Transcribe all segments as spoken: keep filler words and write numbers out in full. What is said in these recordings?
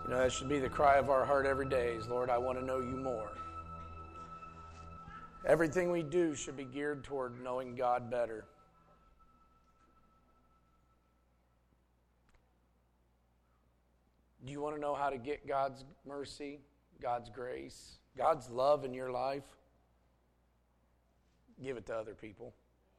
You know, that should be the cry of our heart every day is, Lord, I want to know you more. Everything we do should be geared toward knowing God better. Do you want to know how to get God's mercy, God's grace, God's love in your life? Give it to other people.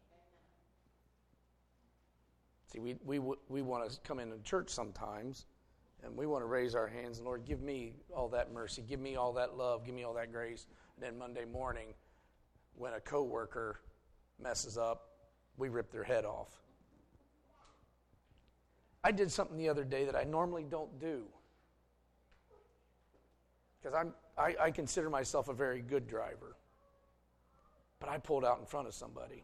See, we we we want to come into church sometimes, and we want to raise our hands, and Lord, give me all that mercy, give me all that love, give me all that grace. And then Monday morning, when a coworker messes up, we rip their head off. I did something the other day that I normally don't do, because I'm I, I consider myself a very good driver. But I pulled out in front of somebody.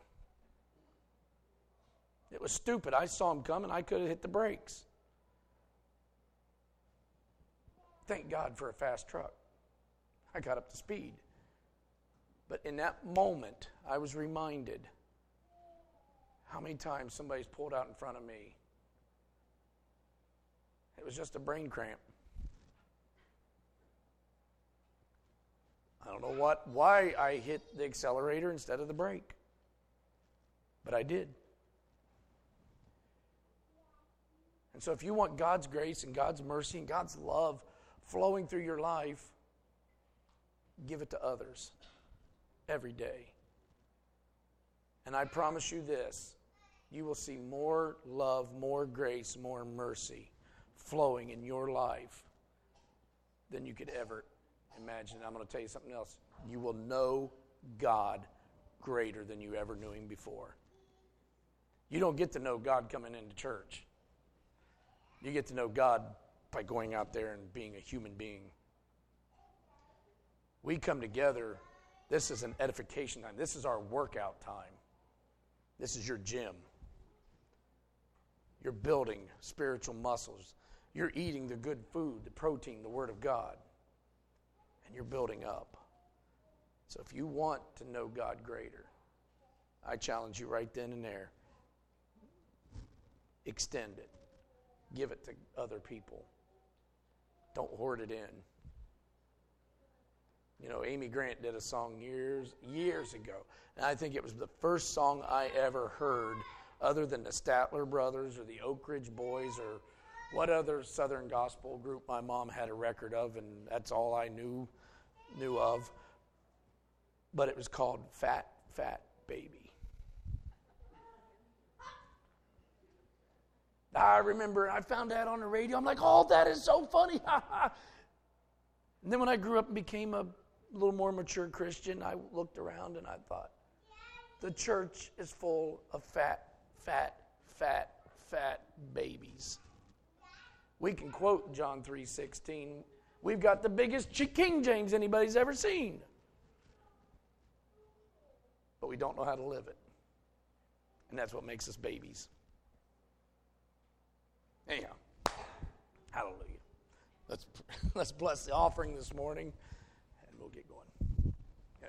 It was stupid. I saw him coming. I could have hit the brakes. Thank God for a fast truck. I got up to speed. But in that moment, I was reminded how many times somebody's pulled out in front of me. It was just a brain cramp. I don't know what, why I hit the accelerator instead of the brake, but I did. And so if you want God's grace and God's mercy and God's love flowing through your life, give it to others every day. And I promise you this, you will see more love, more grace, more mercy flowing in your life than you could ever imagine. I'm going to tell you something else. You will know God greater than you ever knew him before. You don't get to know God coming into church. You get to know God by going out there and being a human being. We come together. This is an edification time. This is our workout time. This is your gym. You're building spiritual muscles. You're eating the good food, the protein, the Word of God. And you're building up. So if you want to know God greater, I challenge you right then and there. Extend it. Give it to other people. Don't hoard it in. You know, Amy Grant did a song years, years ago. And I think it was the first song I ever heard other than the Statler Brothers or the Oak Ridge Boys or what other Southern gospel group my mom had a record of, and that's all I knew knew of. But it was called Fat, Fat Baby. I remember I found that on the radio. I'm like, oh, that is so funny. And then when I grew up and became a little more mature Christian, I looked around and I thought, the church is full of fat, fat, fat, fat babies. We can quote John three sixteen. We've got the biggest King James anybody's ever seen. But we don't know how to live it. And that's what makes us babies. Anyhow, hallelujah. Let's let's bless the offering this morning, and we'll get going. Yeah.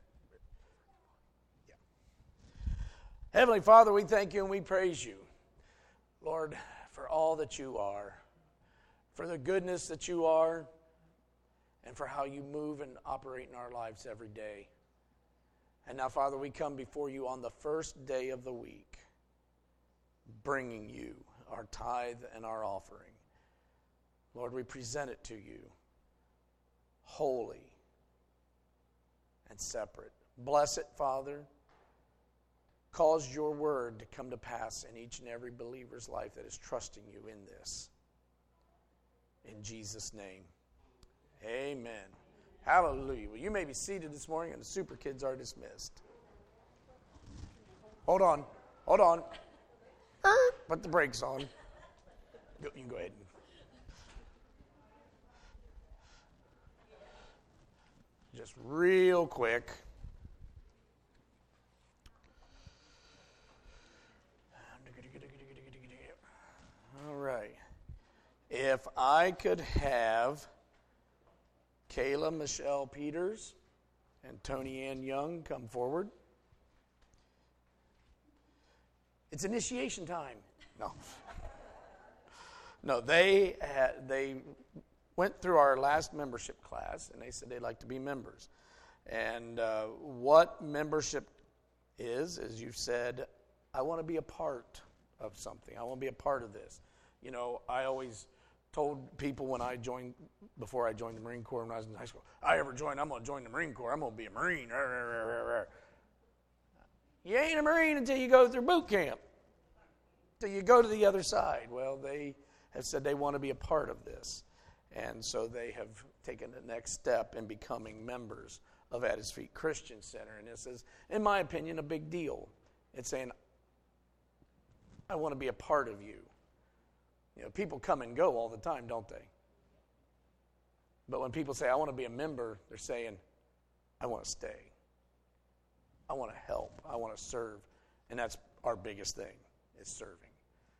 Yeah. Heavenly Father, we thank you and we praise you, Lord, for all that you are, for the goodness that you are, and for how you move and operate in our lives every day. And now, Father, we come before you on the first day of the week, bringing you our tithe and our offering. Lord, we present it to you, holy and separate. Bless it, Father. Cause your word to come to pass in each and every believer's life that is trusting you in this. In Jesus' name, amen. Hallelujah. Well, you may be seated this morning, and the super kids are dismissed. Hold on. Hold on. Put the brakes on. You can go ahead. Just real quick. All right. If I could have Kayla Michelle Peters and Tony Ann Young come forward. It's initiation time. No. No, they had, they went through our last membership class, and they said they'd like to be members. And uh, what membership is, as you've said, I want to be a part of something. I want to be a part of this. You know, I always told people when I joined, before I joined the Marine Corps when I was in high school, I ever joined, I'm going to join the Marine Corps. I'm going to be a Marine. You ain't a Marine until you go through boot camp, until you go to the other side. Well, they have said they want to be a part of this. And so they have taken the next step in becoming members of At His Feet Christian Center. And this is, in my opinion, a big deal. It's saying, I want to be a part of you. You know, people come and go all the time, don't they? But when people say, I want to be a member, they're saying, I want to stay. I want to help. I want to serve. And that's our biggest thing, is serving.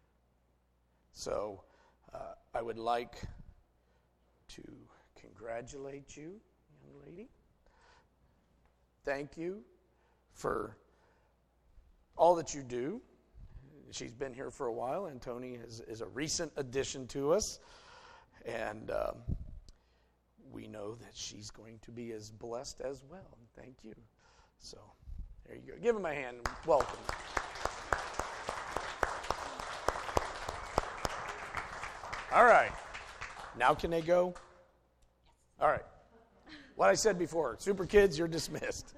So uh, I would like to congratulate you, young lady. Thank you for all that you do. She's been here for a while, and Tony is, is a recent addition to us. And um, we know that she's going to be as blessed as well. Thank you. So there you go. Give him a hand. Welcome. All right. Now can they go? All right. What I said before, super kids, you're dismissed.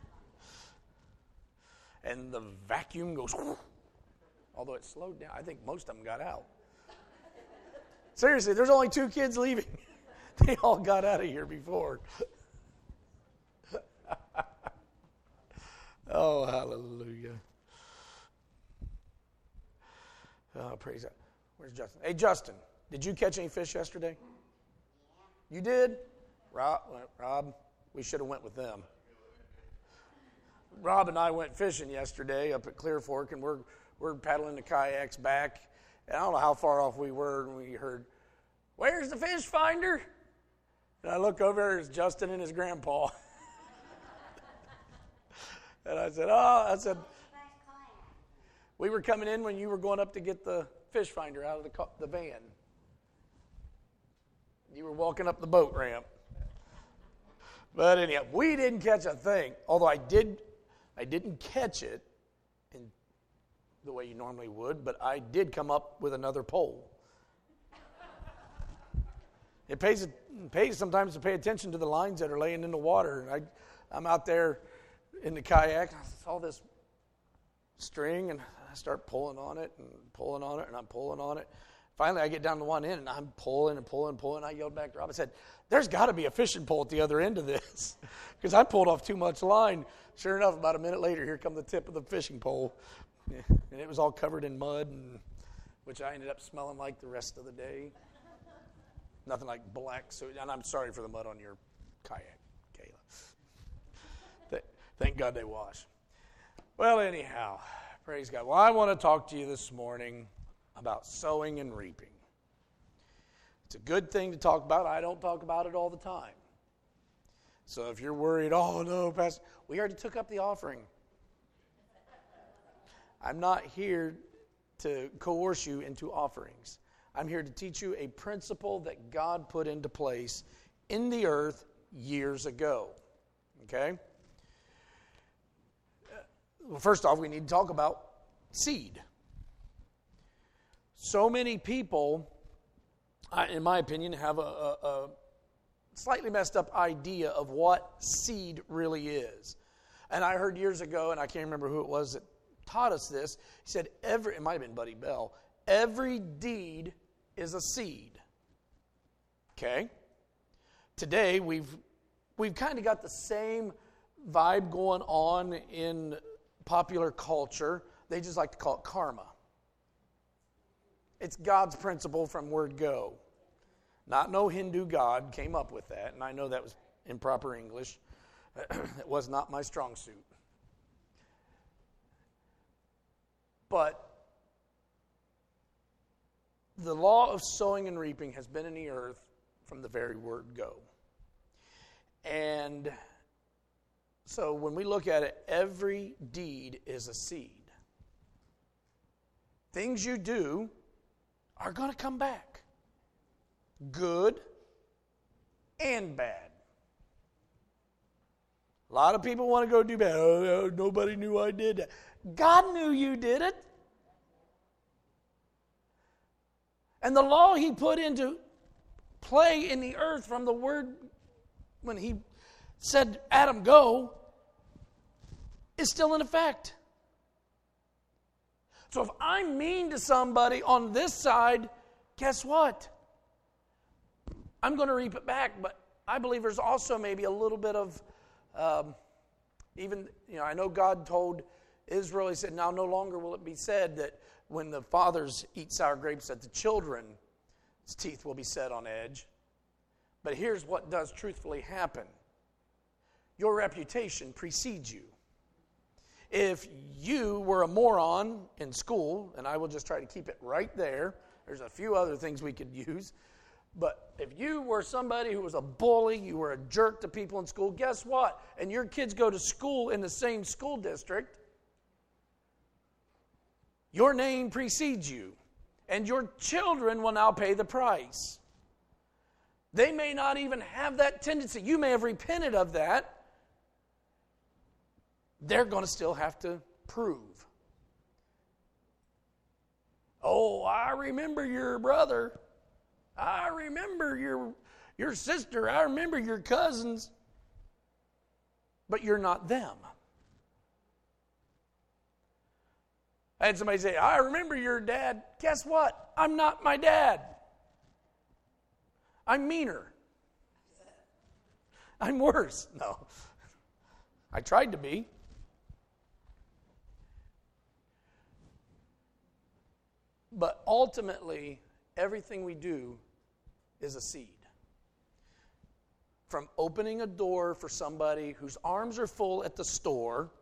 And the vacuum goes, although it slowed down. I think most of them got out. Seriously, there's only two kids leaving. They all got out of here before. Oh, hallelujah. Oh, praise God. Where's Justin? Hey, Justin, did you catch any fish yesterday? Yeah. You did? Rob, Rob, we should have went with them. Rob and I went fishing yesterday up at Clear Fork, and we're we're paddling the kayaks back. And I don't know how far off we were, and we heard, "Where's the fish finder?" And I look over, it's Justin and his grandpa. And I said, "Oh," I said, "We were coming in when you were going up to get the fish finder out of the the van. You were walking up the boat ramp." But anyhow, we didn't catch a thing. Although I did, I didn't catch it in the way you normally would, but I did come up with another pole. It pays, it pays sometimes to pay attention to the lines that are laying in the water. And I, I'm out there in the kayak, I saw this string, and I start pulling on it and pulling on it, and I'm pulling on it. Finally, I get down to one end, and I'm pulling and pulling and pulling. I yelled back to Rob. I said, "There's got to be a fishing pole at the other end of this," because I pulled off too much line. Sure enough, about a minute later, here come the tip of the fishing pole, and it was all covered in mud, and which I ended up smelling like the rest of the day. Nothing like black. So, and I'm sorry for the mud on your kayak, Kayla. Thank God they wash. Well, anyhow, praise God. Well, I want to talk to you this morning about sowing and reaping. It's a good thing to talk about. I don't talk about it all the time. So if you're worried, oh no, Pastor, we already took up the offering. I'm not here to coerce you into offerings. I'm here to teach you a principle that God put into place in the earth years ago. Okay? Well, first off, we need to talk about seed. So many people, in my opinion, have a, a, a slightly messed up idea of what seed really is. And I heard years ago, and I can't remember who it was that taught us this, he said, every, it might have been Buddy Bell, every deed is a seed. Okay? Today, we've, we've kind of got the same vibe going on in popular culture. They just like to call it karma. It's God's principle from word go. Not no Hindu God came up with that, and I know that was improper English. It was not my strong suit. But the law of sowing and reaping has been in the earth from the very word go. And so when we look at it, every deed is a seed. Things you do are going to come back. Good and bad. A lot of people want to go do bad. Oh, oh, nobody knew I did that. God knew you did it. And the law he put into play in the earth from the word when he said, Adam, go, is still in effect. So if I'm mean to somebody on this side, guess what? I'm going to reap it back, but I believe there's also maybe a little bit of, um, even, you know, I know God told Israel, he said, now no longer will it be said that when the fathers eat sour grapes that the children's teeth will be set on edge. But here's what does truthfully happen. Your reputation precedes you. If you were a moron in school, and I will just try to keep it right there, there's a few other things we could use, but if you were somebody who was a bully, you were a jerk to people in school, guess what? And your kids go to school in the same school district, your name precedes you, and your children will now pay the price. They may not even have that tendency. You may have repented of that. They're going to still have to prove. Oh, I remember your brother. I remember your, your sister. I remember your cousins. But you're not them. I had somebody say, I remember your dad. Guess what? I'm not my dad. I'm meaner. I'm worse. No. I tried to be. But ultimately, everything we do is a seed. From opening a door for somebody whose arms are full at the store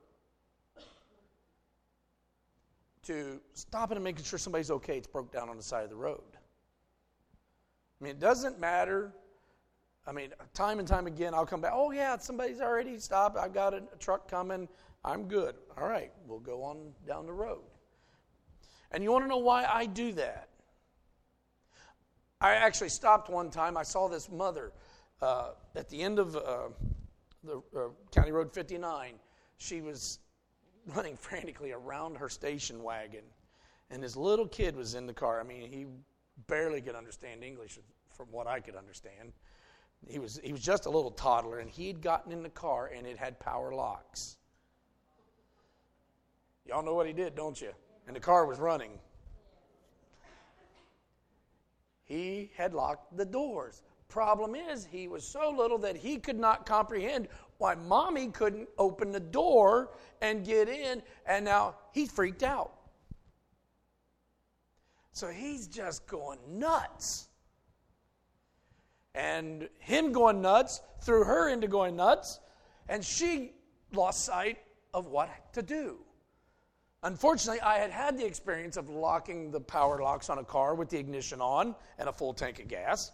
to stopping and making sure somebody's okay, it's broke down on the side of the road. I mean, it doesn't matter. I mean, time and time again, I'll come back. Oh, yeah, somebody's already stopped. I've got a, a truck coming. I'm good. All right, we'll go on down the road. And you want to know why I do that? I actually stopped one time. I saw this mother uh, at the end of uh, the uh, County Road fifty-nine. She was running frantically around her station wagon, and this little kid was in the car. I mean, he barely could understand English from what I could understand. He was he was just a little toddler, and he had gotten in the car, and it had power locks. Y'all know what he did, don't you? And the car was running. He had locked the doors. Problem is, he was so little that he could not comprehend why mommy couldn't open the door and get in, and now he's freaked out. So he's just going nuts. And him going nuts threw her into going nuts, and she lost sight of what to do. Unfortunately, I had had the experience of locking the power locks on a car with the ignition on and a full tank of gas.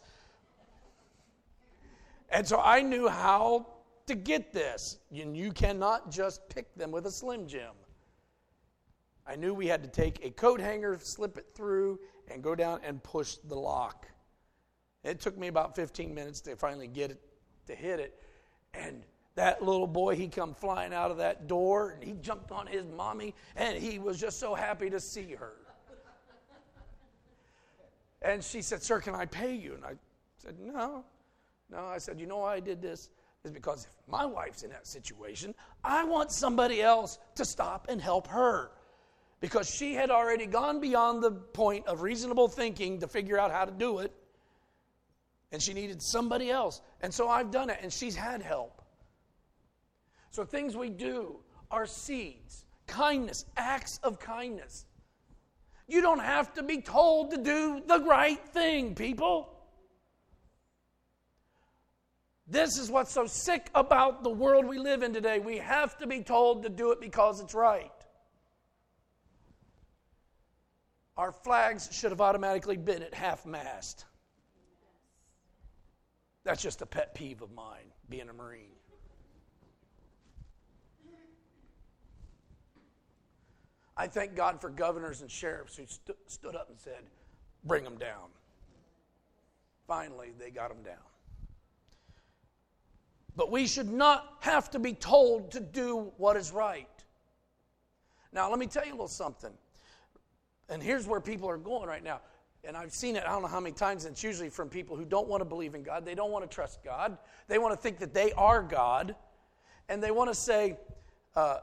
And so I knew how to get this. You, you cannot just pick them with a Slim Jim. I knew we had to take a coat hanger, slip it through, and go down and push the lock. It took me about fifteen minutes to finally get it, to hit it. And that little boy, he come flying out of that door, and he jumped on his mommy, and he was just so happy to see her. And she said, "Sir, can I pay you?" And I said, no. No, I said, you know why I did this? It's because if my wife's in that situation, I want somebody else to stop and help her. Because she had already gone beyond the point of reasonable thinking to figure out how to do it. And she needed somebody else. And so I've done it, and she's had help. So things we do are seeds, kindness, acts of kindness. You don't have to be told to do the right thing, people. This is what's so sick about the world we live in today. We have to be told to do it because it's right. Our flags should have automatically been at half-mast. That's just a pet peeve of mine, being a Marine. I thank God for governors and sheriffs who stu- stood up and said, bring them down. Finally, they got them down. But we should not have to be told to do what is right. Now, let me tell you a little something. And here's where people are going right now. And I've seen it, I don't know how many times, and it's usually from people who don't want to believe in God. They don't want to trust God. They want to think that they are God. And they want to say, uh,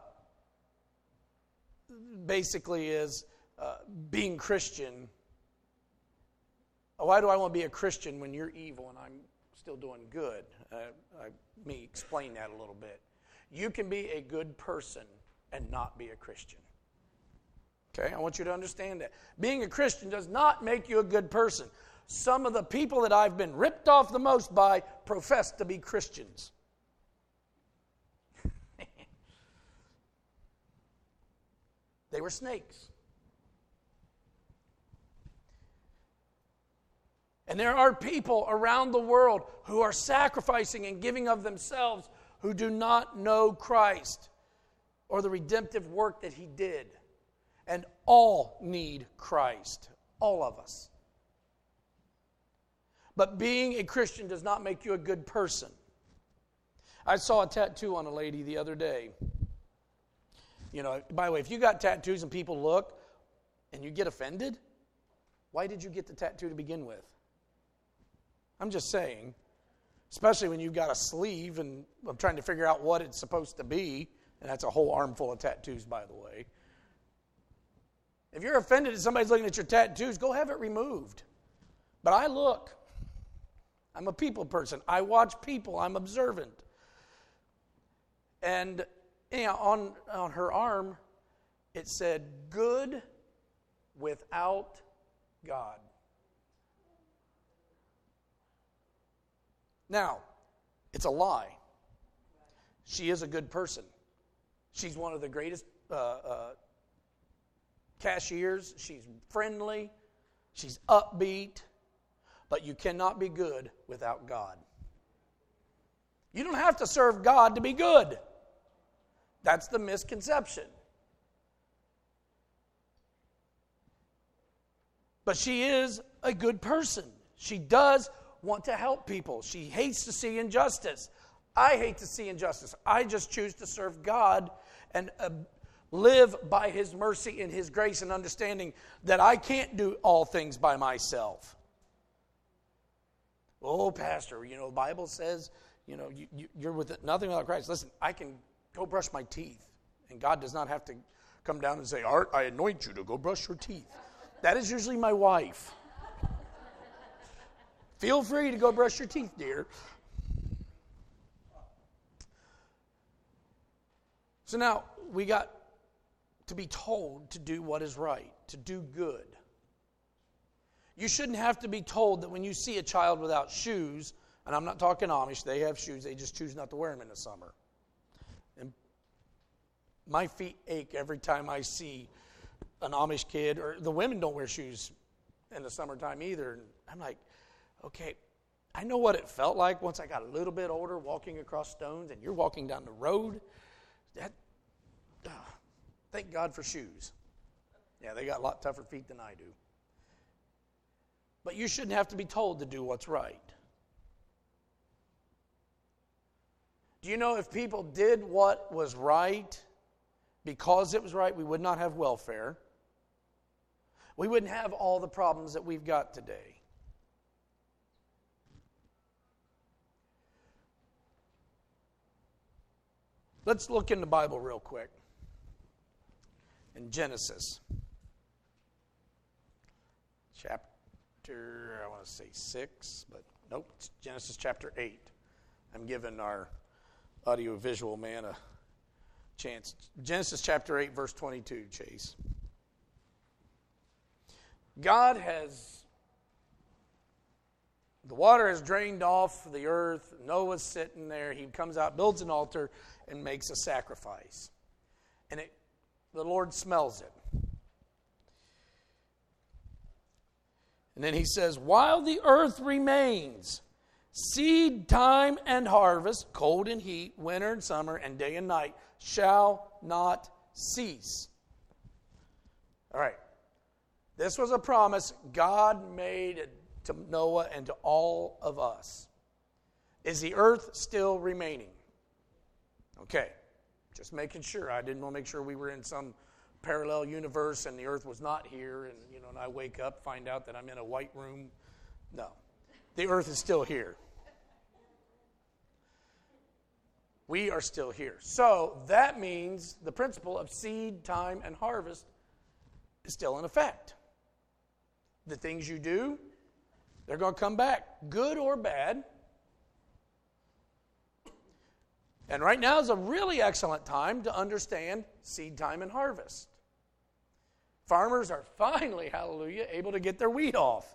basically is uh, being Christian. Why do I want to be a Christian when you're evil and I'm still doing good? Uh, I, let me explain that a little bit. You can be a good person and not be a Christian. Okay, I want you to understand that. Being a Christian does not make you a good person. Some of the people that I've been ripped off the most by profess to be Christians. They were snakes. And there are people around the world who are sacrificing and giving of themselves who do not know Christ or the redemptive work that He did. And all need Christ. All of us. But being a Christian does not make you a good person. I saw a tattoo on a lady the other day. You know, by the way, if you got tattoos and people look and you get offended, why did you get the tattoo to begin with? I'm just saying, especially when you've got a sleeve and I'm trying to figure out what it's supposed to be, and that's a whole armful of tattoos, by the way. If you're offended that somebody's looking at your tattoos, go have it removed. But I look. I'm a people person. I watch people. I'm observant. And you know, on, on her arm, it said, good without God. Now, it's a lie. She is a good person. She's one of the greatest uh, uh, cashiers. She's friendly. She's upbeat. But you cannot be good without God. You don't have to serve God to be good. That's the misconception. But she is a good person. She does want to help people. She hates to see injustice. I hate to see injustice. I just choose to serve God and uh, live by His mercy and His grace and understanding that I can't do all things by myself. Oh, Pastor, you know, the Bible says, you know, you, you, you're with nothing without Christ. Listen, I can go brush my teeth. And God does not have to come down and say, Art, I anoint you to go brush your teeth. That is usually my wife. Feel free to go brush your teeth, dear. So now, we got to be told to do what is right, to do good. You shouldn't have to be told that when you see a child without shoes, and I'm not talking Amish, they have shoes, they just choose not to wear them in the summer. And my feet ache every time I see an Amish kid, or the women don't wear shoes in the summertime either. And I'm like, okay, I know what it felt like once I got a little bit older walking across stones, and you're walking down the road. That, uh, thank God for shoes. Yeah, they got a lot tougher feet than I do. But you shouldn't have to be told to do what's right. Do you know if people did what was right because it was right, we would not have welfare. We wouldn't have all the problems that we've got today. Let's look in the Bible real quick. In Genesis. Chapter, I want to say six, but nope, it's Genesis chapter eight. I'm giving our audio-visual man a chance. Genesis chapter eight, verse twenty-two, Chase. God has, the water has drained off the earth. Noah's sitting there. He comes out, builds an altar, and makes a sacrifice. And it, the Lord smells it. And then he says, while the earth remains, seed time and harvest, cold and heat, winter and summer, and day and night shall not cease. All right. This was a promise God made to Noah and to all of us. Is the earth still remaining? Okay, just making sure. I didn't want to make sure we were in some parallel universe and the earth was not here, and you know, and I wake up, find out that I'm in a white room. No, the earth is still here. We are still here. So that means the principle of seed, time, and harvest is still in effect. The things you do, they're going to come back, good or bad. And right now is a really excellent time to understand seed time and harvest. Farmers are finally, hallelujah, able to get their wheat off.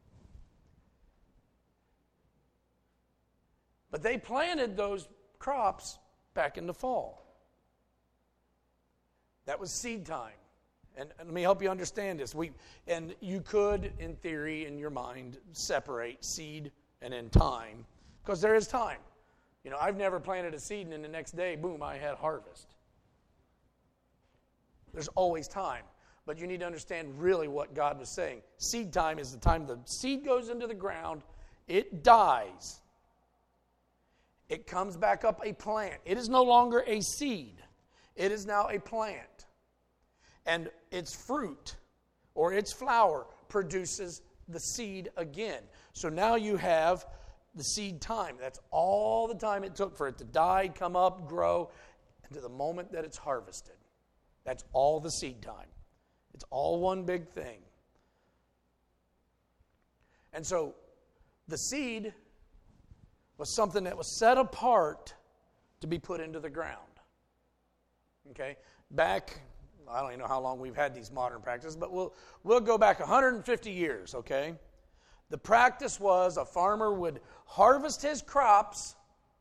But they planted those crops back in the fall. That was seed time. And, and let me help you understand this. We and you could, in theory, in your mind, separate seed and in time, because there is time. You know, I've never planted a seed and then the next day, boom, I had harvest. There's always time. But you need to understand really what God was saying. Seed time is the time the seed goes into the ground, it dies. It comes back up a plant. It is no longer a seed. It is now a plant. And its fruit or its flower produces the seed again. So now you have the seed time. That's all the time it took for it to die, come up, grow, and to the moment that it's harvested. That's all the seed time. It's all one big thing. And so the seed was something that was set apart to be put into the ground. Okay? Back, I don't even know how long we've had these modern practices, but we'll we'll go back one hundred fifty years, okay? The practice was a farmer would harvest his crops,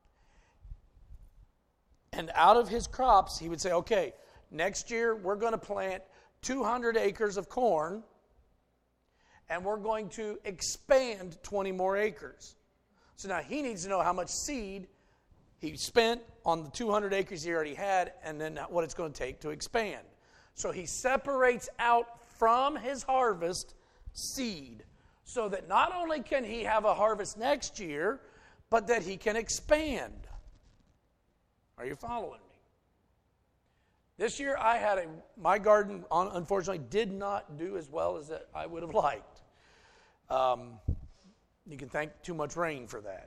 and out of his crops, he would say, okay, next year we're going to plant two hundred acres of corn, and we're going to expand twenty more acres. So now he needs to know how much seed he spent on the two hundred acres he already had, and then what it's going to take to expand. So he separates out from his harvest seed, so that not only can he have a harvest next year, but that he can expand. Are you following me? This year I had a, my garden unfortunately did not do as well as I would have liked. Um, you can thank too much rain for that.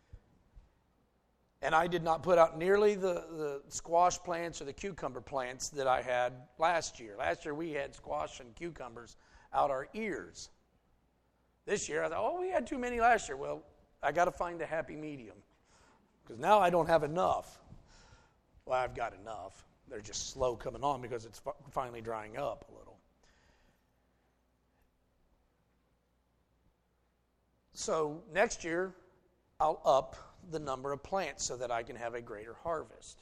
And I did not put out nearly the, the squash plants or the cucumber plants that I had last year. Last year we had squash and cucumbers out our ears. This year I thought, oh, we had too many last year. Well, I got to find a happy medium, because now I don't have enough. Well, I've got enough. They're just slow coming on because it's finally drying up a little. So next year, I'll up the number of plants so that I can have a greater harvest.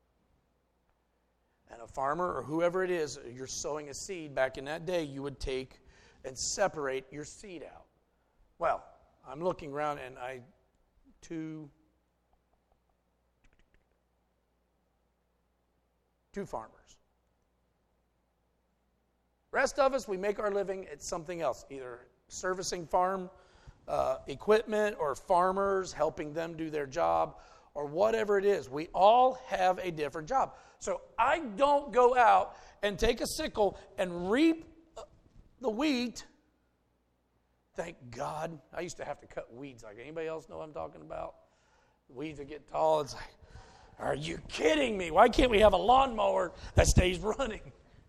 And a farmer or whoever it is, you're sowing a seed, back in that day, you would take and separate your seed out. Well, I'm looking around and I, two, two farmers. Rest of us, we make our living at something else, either servicing farm uh, equipment or farmers, helping them do their job, or whatever it is. We all have a different job. So I don't go out and take a sickle and reap the wheat. Thank God. I used to have to cut weeds. Like, anybody else know what I'm talking about? Weeds that get tall. It's like, are you kidding me? Why can't we have a lawnmower that stays running?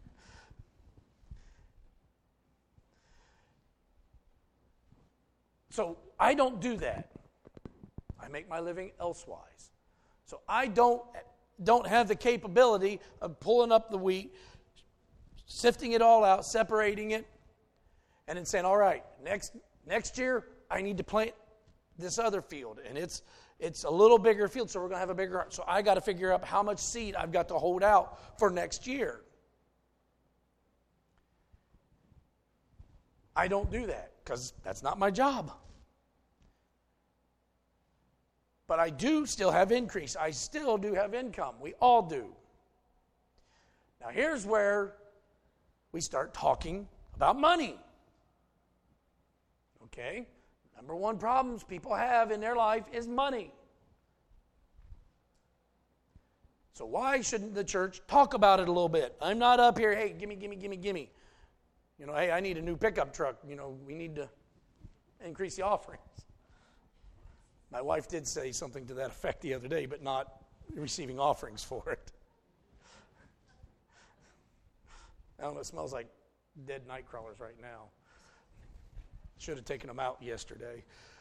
So I don't do that. I make my living elsewise. So I don't, don't have the capability of pulling up the wheat, sifting it all out, separating it, and then saying, all right, next next year I need to plant this other field. And it's it's a little bigger field, so we're going to have a bigger. So I got to figure out how much seed I've got to hold out for next year. I don't do that because that's not my job. But I do still have increase. I still do have income. We all do. Now here's where we start talking about money. Okay? Number one problems people have in their life is money. So why shouldn't the church talk about it a little bit? I'm not up here, hey, gimme, gimme, gimme, gimme. You know, hey, I need a new pickup truck. You know, we need to increase the offerings. My wife did say something to that effect the other day, but not receiving offerings for it. I don't know, it smells like dead night crawlers right now. Should have taken them out yesterday.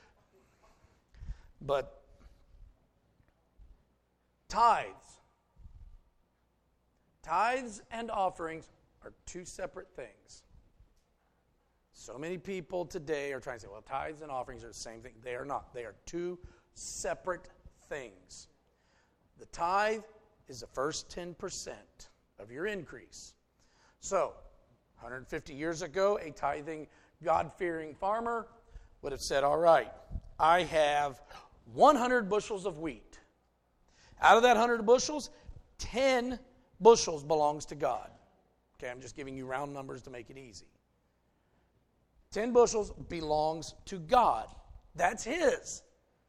But tithes. Tithes and offerings are two separate things. So many people today are trying to say, well, tithes and offerings are the same thing. They are not. They are two separate things. The tithe is the first ten percent of your increase. So, one hundred fifty years ago, a tithing, God-fearing farmer would have said, all right, I have one hundred bushels of wheat. Out of that one hundred bushels, ten bushels belongs to God. Okay, I'm just giving you round numbers to make it easy. ten bushels belongs to God. That's His.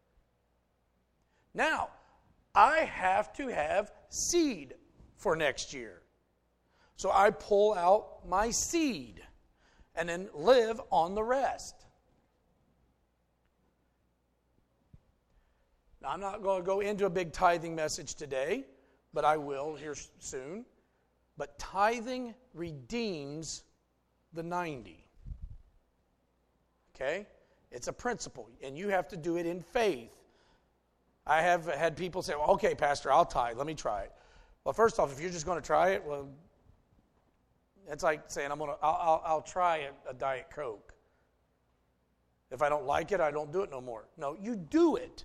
Now, I have to have seed for next year. So I pull out my seed and then live on the rest. Now, I'm not going to go into a big tithing message today, but I will here soon. But tithing redeems the ninety. Okay? It's a principle, and you have to do it in faith. I have had people say, well, okay, Pastor, I'll tithe. Let me try it. Well, first off, if you're just going to try it, well, it's like saying, I'm going to, I'll, I'll, I'll try a, a Diet Coke. If I don't like it, I don't do it no more. No, you do it.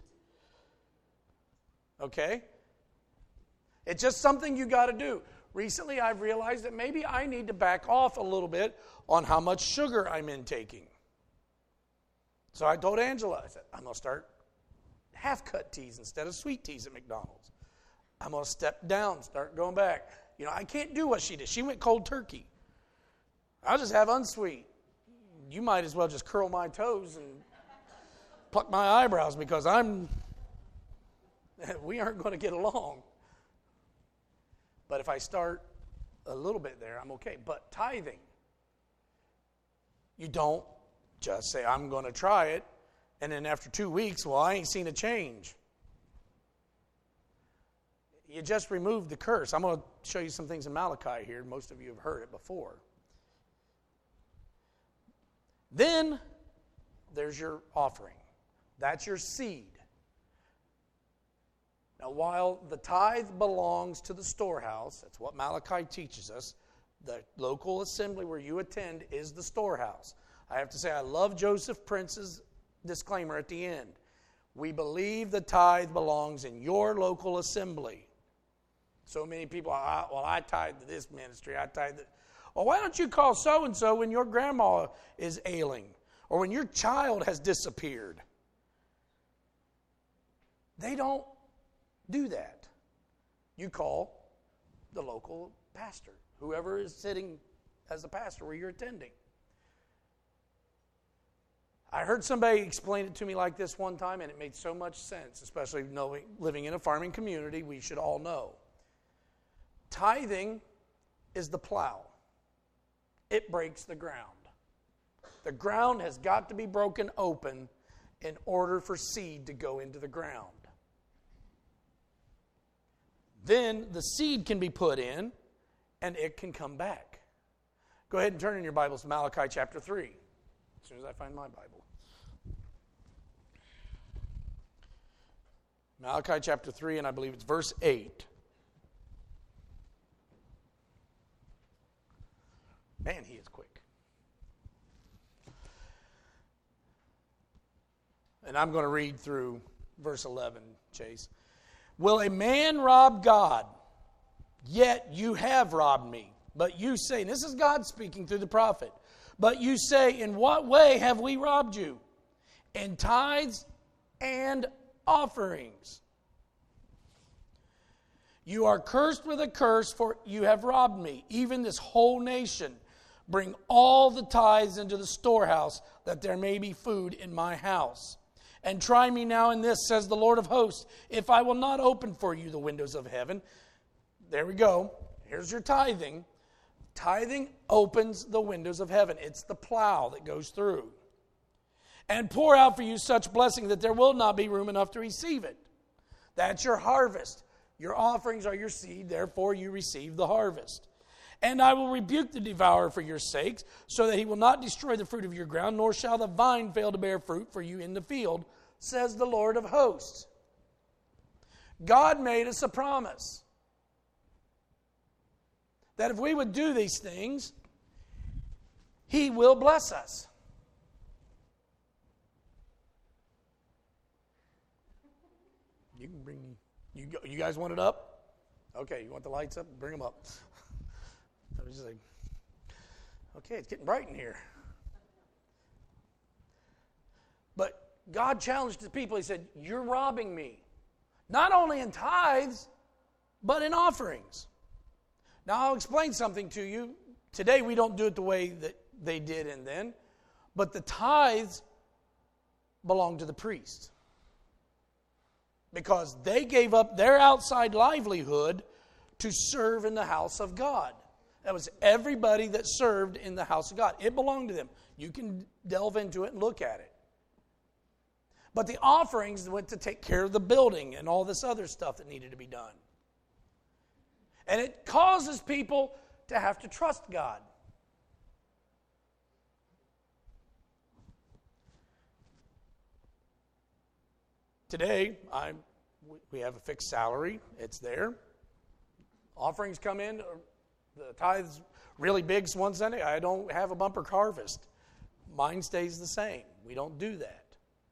Okay? It's just something you got to do. Recently, I've realized that maybe I need to back off a little bit on how much sugar I'm intaking. So I told Angela, I said, I'm going to start half-cut teas instead of sweet teas at McDonald's. I'm going to step down, start going back. You know, I can't do what she did. She went cold turkey. I'll just have unsweet. You might as well just curl my toes and pluck my eyebrows because I'm, we aren't going to get along. But if I start a little bit there, I'm okay. But tithing, you don't just say, I'm going to try it, and then after two weeks, well, I ain't seen a change. You just removed the curse. I'm going to show you some things in Malachi here. Most of you have heard it before. Then there's your offering. That's your seed. Now, while the tithe belongs to the storehouse, that's what Malachi teaches us, the local assembly where you attend is the storehouse. I have to say, I love Joseph Prince's disclaimer at the end. We believe the tithe belongs in your local assembly. So many people, I, well, I tithe to this ministry, I tithe to... Well, why don't you call so-and-so when your grandma is ailing or when your child has disappeared? They don't do that. You call the local pastor, whoever is sitting as the pastor where you're attending. I heard somebody explain it to me like this one time, and it made so much sense, especially knowing, living in a farming community, we should all know. Tithing is the plow. It breaks the ground. The ground has got to be broken open in order for seed to go into the ground. Then the seed can be put in, and it can come back. Go ahead and turn in your Bibles to Malachi chapter three, as soon as I find my Bible. Malachi chapter three, and I believe it's verse eight. Man, he is quick. And I'm going to read through verse eleven, Chase. Will a man rob God? Yet you have robbed me. But you say, and this is God speaking through the prophet, but you say, in what way have we robbed you? In tithes and offerings. You are cursed with a curse, for you have robbed me, even this whole nation. Bring all the tithes into the storehouse, that there may be food in my house. And try me now in this, says the Lord of hosts, if I will not open for you the windows of heaven, there we go. Here's your tithing. Tithing opens the windows of heaven. It's the plow that goes through. And pour out for you such blessing that there will not be room enough to receive it. That's your harvest. Your offerings are your seed, therefore you receive the harvest. And I will rebuke the devourer for your sakes, so that he will not destroy the fruit of your ground, nor shall the vine fail to bear fruit for you in the field, says the Lord of hosts. God made us a promise that if we would do these things, He will bless us. You can bring, you, you guys want it up? Okay, you want the lights up? Bring them up. I was just like, okay, it's getting bright in here. But God challenged the people. He said, you're robbing me. Not only in tithes, but in offerings. Now, I'll explain something to you. Today, we don't do it the way that they did and then. But the tithes belong to the priest. Because they gave up their outside livelihood to serve in the house of God. That was everybody that served in the house of God. It belonged to them. You can delve into it and look at it. But the offerings went to take care of the building and all this other stuff that needed to be done. And it causes people to have to trust God. Today, I'm, we have a fixed salary. It's there. Offerings come in. The tithes really big one Sunday. I don't have a bumper harvest. Mine stays the same. We don't do that.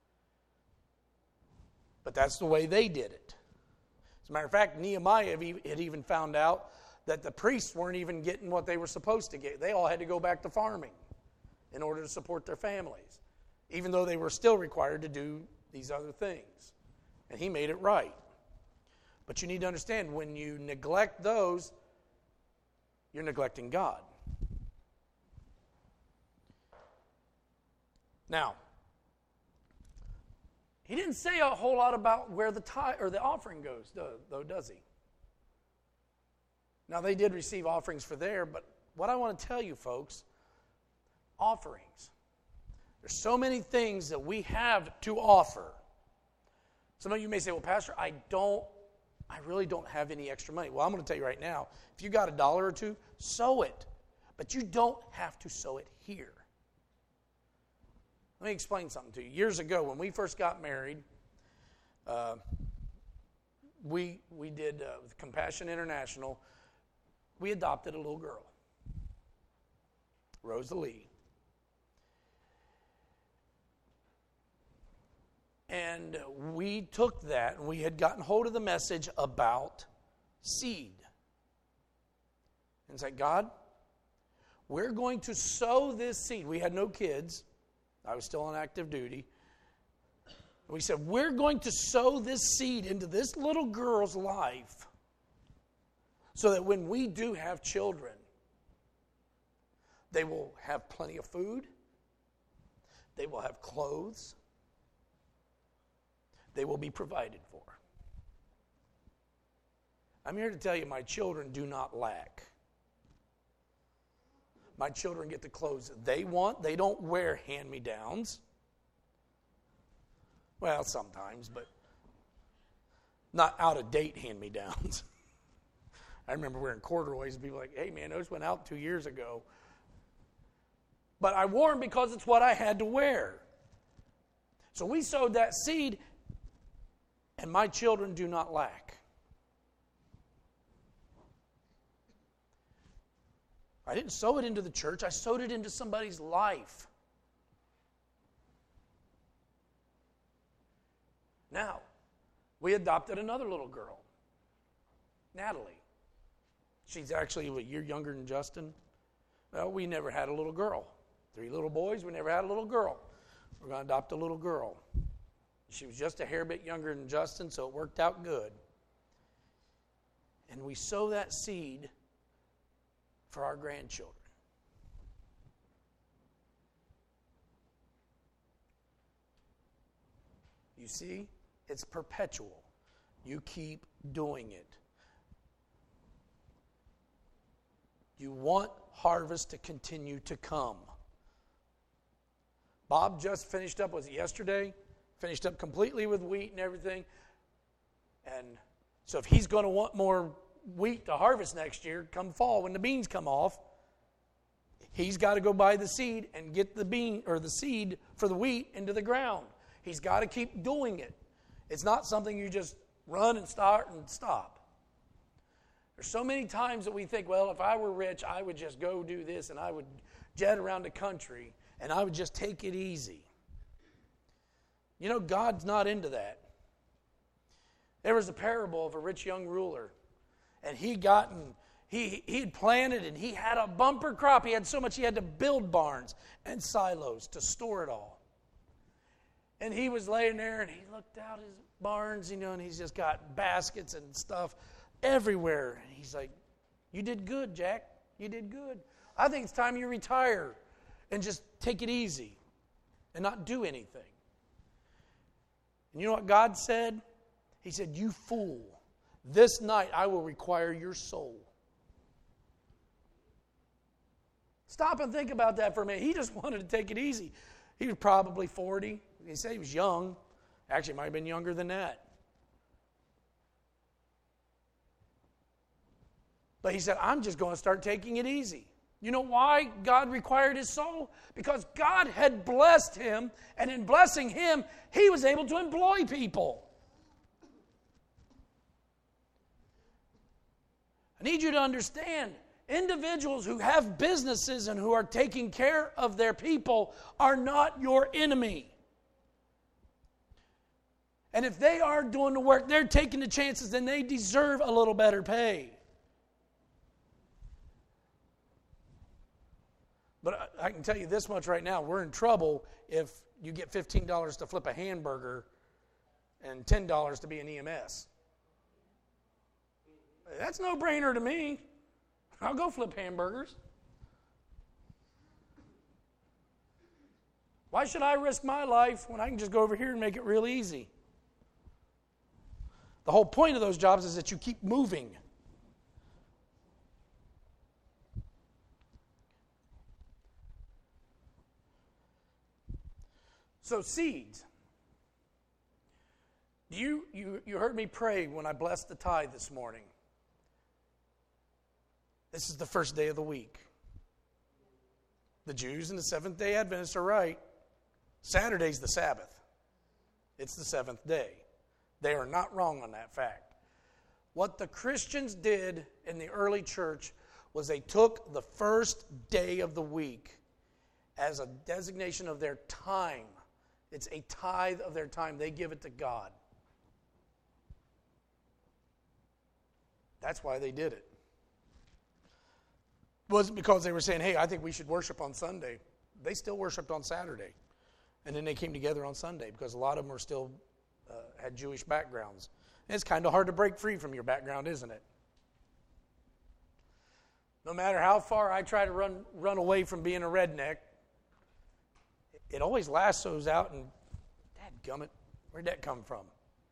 But that's the way they did it. As a matter of fact, Nehemiah had even found out that the priests weren't even getting what they were supposed to get. They all had to go back to farming in order to support their families, even though they were still required to do these other things. And he made it right. But you need to understand, when you neglect those, you're neglecting God. Now, he didn't say a whole lot about where the tithe or the offering goes, though, does he? Now, they did receive offerings for there, but what I want to tell you, folks, offerings. There's so many things that we have to offer. Some of you may say, well, Pastor, I don't, I really don't have any extra money. Well, I'm going to tell you right now, if you got a dollar or two, sow it. But you don't have to sow it here. Let me explain something to you. Years ago, when we first got married, uh, we we did, uh, with Compassion International, we adopted a little girl, Rosalie. And we took that, and we had gotten hold of the message about seed. And said, God, we're going to sow this seed. We had no kids. I was still on active duty. And we said, we're going to sow this seed into this little girl's life so that when we do have children, they will have plenty of food. They will have clothes. They will be provided for. I'm here to tell you, my children do not lack. My children get the clothes they want. They don't wear hand-me-downs. Well, sometimes, but not out-of-date hand-me-downs. I remember wearing corduroys and people were like, hey, man, those went out two years ago. But I wore them because it's what I had to wear. So we sowed that seed, and my children do not lack. I didn't sow it into the church. I sowed it into somebody's life. Now, we adopted another little girl, Natalie. She's actually a year younger than Justin. Well, we never had a little girl. Three little boys, we never had a little girl. We're going to adopt a little girl. She was just a hair bit younger than Justin, so it worked out good. And we sow that seed for our grandchildren. You see, it's perpetual. You keep doing it. You want harvest to continue to come. Bob just finished up, was it yesterday? Finished up completely with wheat and everything. And so if he's going to want more wheat to harvest next year, come fall when the beans come off, he's got to go buy the seed and get the bean or the seed for the wheat into the ground. He's got to keep doing it. It's not something you just run and start and stop. There's so many times that we think, well, if I were rich, I would just go do this and I would jet around the country and I would just take it easy. You know, God's not into that. There was a parable of a rich young ruler, and he got and he he had planted and he had a bumper crop. He had so much he had to build barns and silos to store it all. And he was laying there and he looked out his barns, you know, and he's just got baskets and stuff everywhere. And he's like, "You did good, Jack. You did good. I think it's time you retire and just take it easy and not do anything." And you know what God said? He said, "You fool, this night I will require your soul." Stop and think about that for a minute. He just wanted to take it easy. He was probably forty. He said he was young. Actually, might have been younger than that. But he said, "I'm just going to start taking it easy." You know why God required his soul? Because God had blessed him, and in blessing him, he was able to employ people. I need you to understand, individuals who have businesses and who are taking care of their people are not your enemy. And if they are doing the work, they're taking the chances, then they deserve a little better pay. But I can tell you this much right now, we're in trouble if you get fifteen dollars to flip a hamburger and ten dollars to be an E M S. That's no brainer to me. I'll go flip hamburgers. Why should I risk my life when I can just go over here and make it real easy? The whole point of those jobs is that you keep moving. So seeds. You, you, you heard me pray when I blessed the tithe this morning. This is the first day of the week. The Jews and the Seventh-day Adventists are right. Saturday's the Sabbath. It's the seventh day. They are not wrong on that fact. What the Christians did in the early church was they took the first day of the week as a designation of their time. It's a tithe of their time. They give it to God. That's why they did it. It wasn't because they were saying, hey, I think we should worship on Sunday. They still worshiped on Saturday. And then they came together on Sunday because a lot of them were still uh, had Jewish backgrounds. And it's kind of hard to break free from your background, isn't it? No matter how far I try to run run away from being a redneck, it always lassos out and, dadgummit, where'd that come from?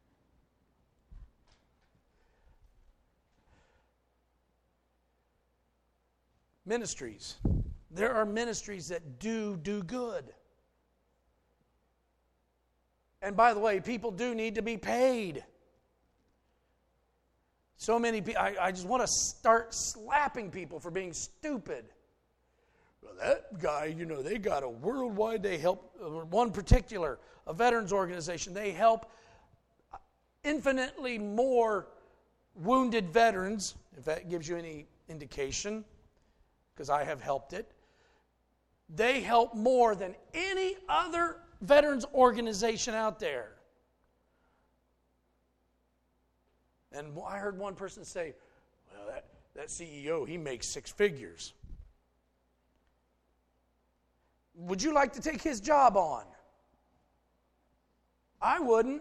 Ministries. There are ministries that do do good. And by the way, people do need to be paid. So many people, I, I just want to start slapping people for being stupid. Well, that guy, you know, they got a worldwide, they help, one particular, a veterans organization, they help infinitely more wounded veterans, if that gives you any indication, because I have helped it. They help more than any other veterans organization out there. And I heard one person say, well, that, that C E O, he makes six figures. Would you like to take his job on? I wouldn't.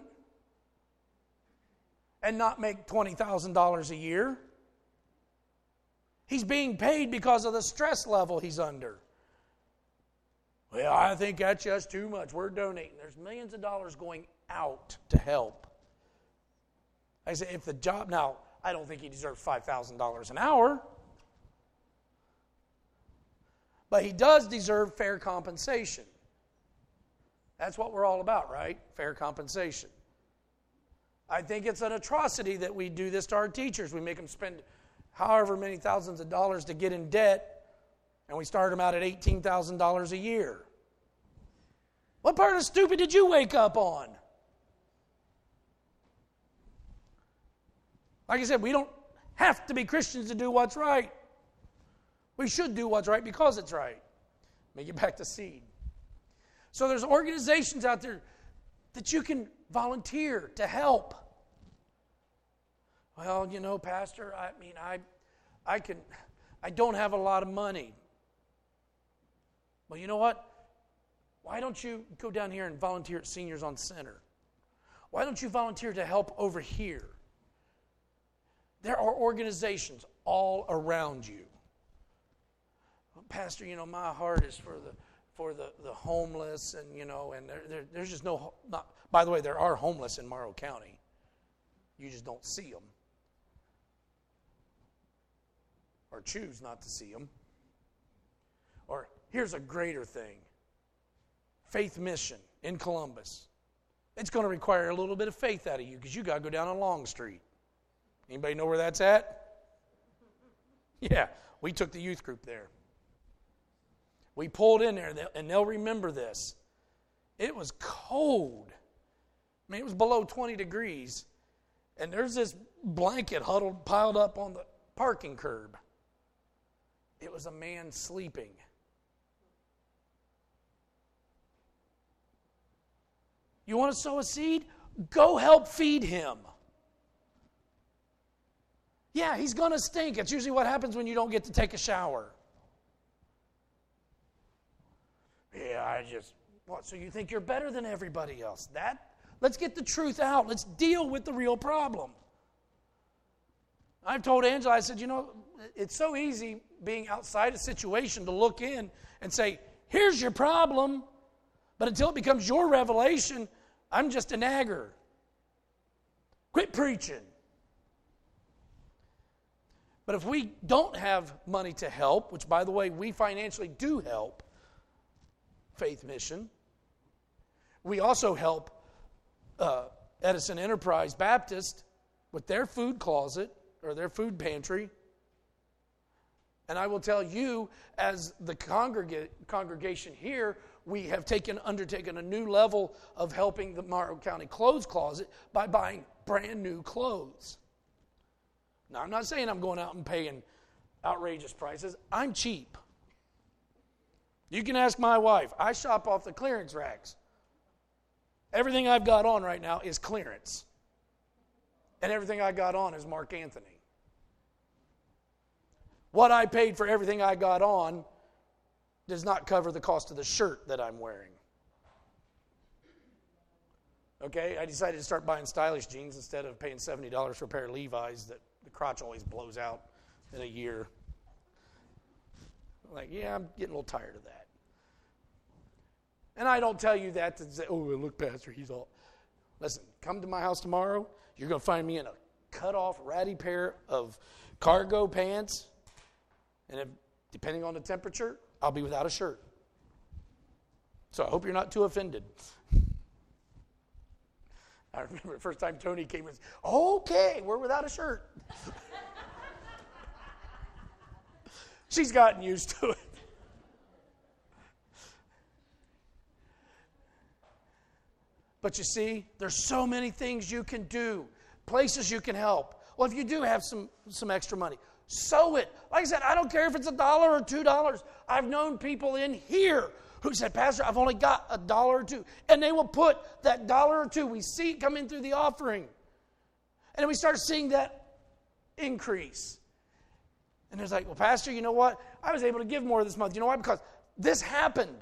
And not make twenty thousand dollars a year. He's being paid because of the stress level he's under. Well, I think that's just too much. We're donating. There's millions of dollars going out to help. I say, if the job, now, I don't think he deserves five thousand dollars an hour. But he does deserve fair compensation. That's what we're all about, right? Fair compensation. I think it's an atrocity that we do this to our teachers. We make them spend however many thousands of dollars to get in debt, and we start them out at eighteen thousand dollars a year. What part of stupid did you wake up on? Like I said, we don't have to be Christians to do what's right. We should do what's right because it's right. Let me get back to seed. So there's organizations out there that you can volunteer to help. Well, you know, Pastor, I mean, I, I can, I don't have a lot of money. Well, you know what? Why don't you go down here and volunteer at Seniors on Center? Why don't you volunteer to help over here? There are organizations all around you. Well, Pastor, you know, my heart is for the for the, the homeless, and you know, and there, there, there's just no. Not, by the way, there are homeless in Morrow County. You just don't see them, or choose not to see them. Or here's a greater thing: Faith Mission in Columbus. It's going to require a little bit of faith out of you because you got to go down on Long Street. Anybody know where that's at? Yeah, we took the youth group there. We pulled in there, and they'll remember this. It was cold. I mean, it was below twenty degrees, and there's this blanket huddled, piled up on the parking curb. It was a man sleeping. You want to sow a seed? Go help feed him. Yeah, he's going to stink. It's usually what happens when you don't get to take a shower. Yeah, I just, what, so you think you're better than everybody else? That, let's get the truth out. Let's deal with the real problem. I've told Angela, I said, you know, it's so easy being outside a situation to look in and say, here's your problem. But until it becomes your revelation, I'm just a nagger. Quit preaching. But if we don't have money to help, which, by the way, we financially do help Faith Mission, we also help uh, Edison Enterprise Baptist with their food closet or their food pantry. And I will tell you, as the congrega- congregation here, we have taken undertaken a new level of helping the Morrow County Clothes Closet by buying brand new clothes. Now, I'm not saying I'm going out and paying outrageous prices. I'm cheap. You can ask my wife. I shop off the clearance racks. Everything I've got on right now is clearance. And everything I got on is Mark Anthony. What I paid for everything I got on does not cover the cost of the shirt that I'm wearing. Okay, I decided to start buying stylish jeans instead of paying seventy dollars for a pair of Levi's that the crotch always blows out in a year. Like, yeah, I'm getting a little tired of that. And I don't tell you that to say, oh, look, Pastor, he's all. Listen, come to my house tomorrow. You're going to find me in a cut-off, ratty pair of cargo pants. And if, depending on the temperature, I'll be without a shirt. So I hope you're not too offended. I remember the first time Tony came and said, okay, we're without a shirt. She's gotten used to it. But you see, there's so many things you can do, places you can help. Well, if you do have some, some extra money, sow it. Like I said, I don't care if it's a dollar or two dollars. I've known people in here who said, Pastor, I've only got a dollar or two. And they will put that dollar or two. We see it come in through the offering. And then we start seeing that increase. And it's like, well, Pastor, you know what? I was able to give more this month. You know why? Because this happened.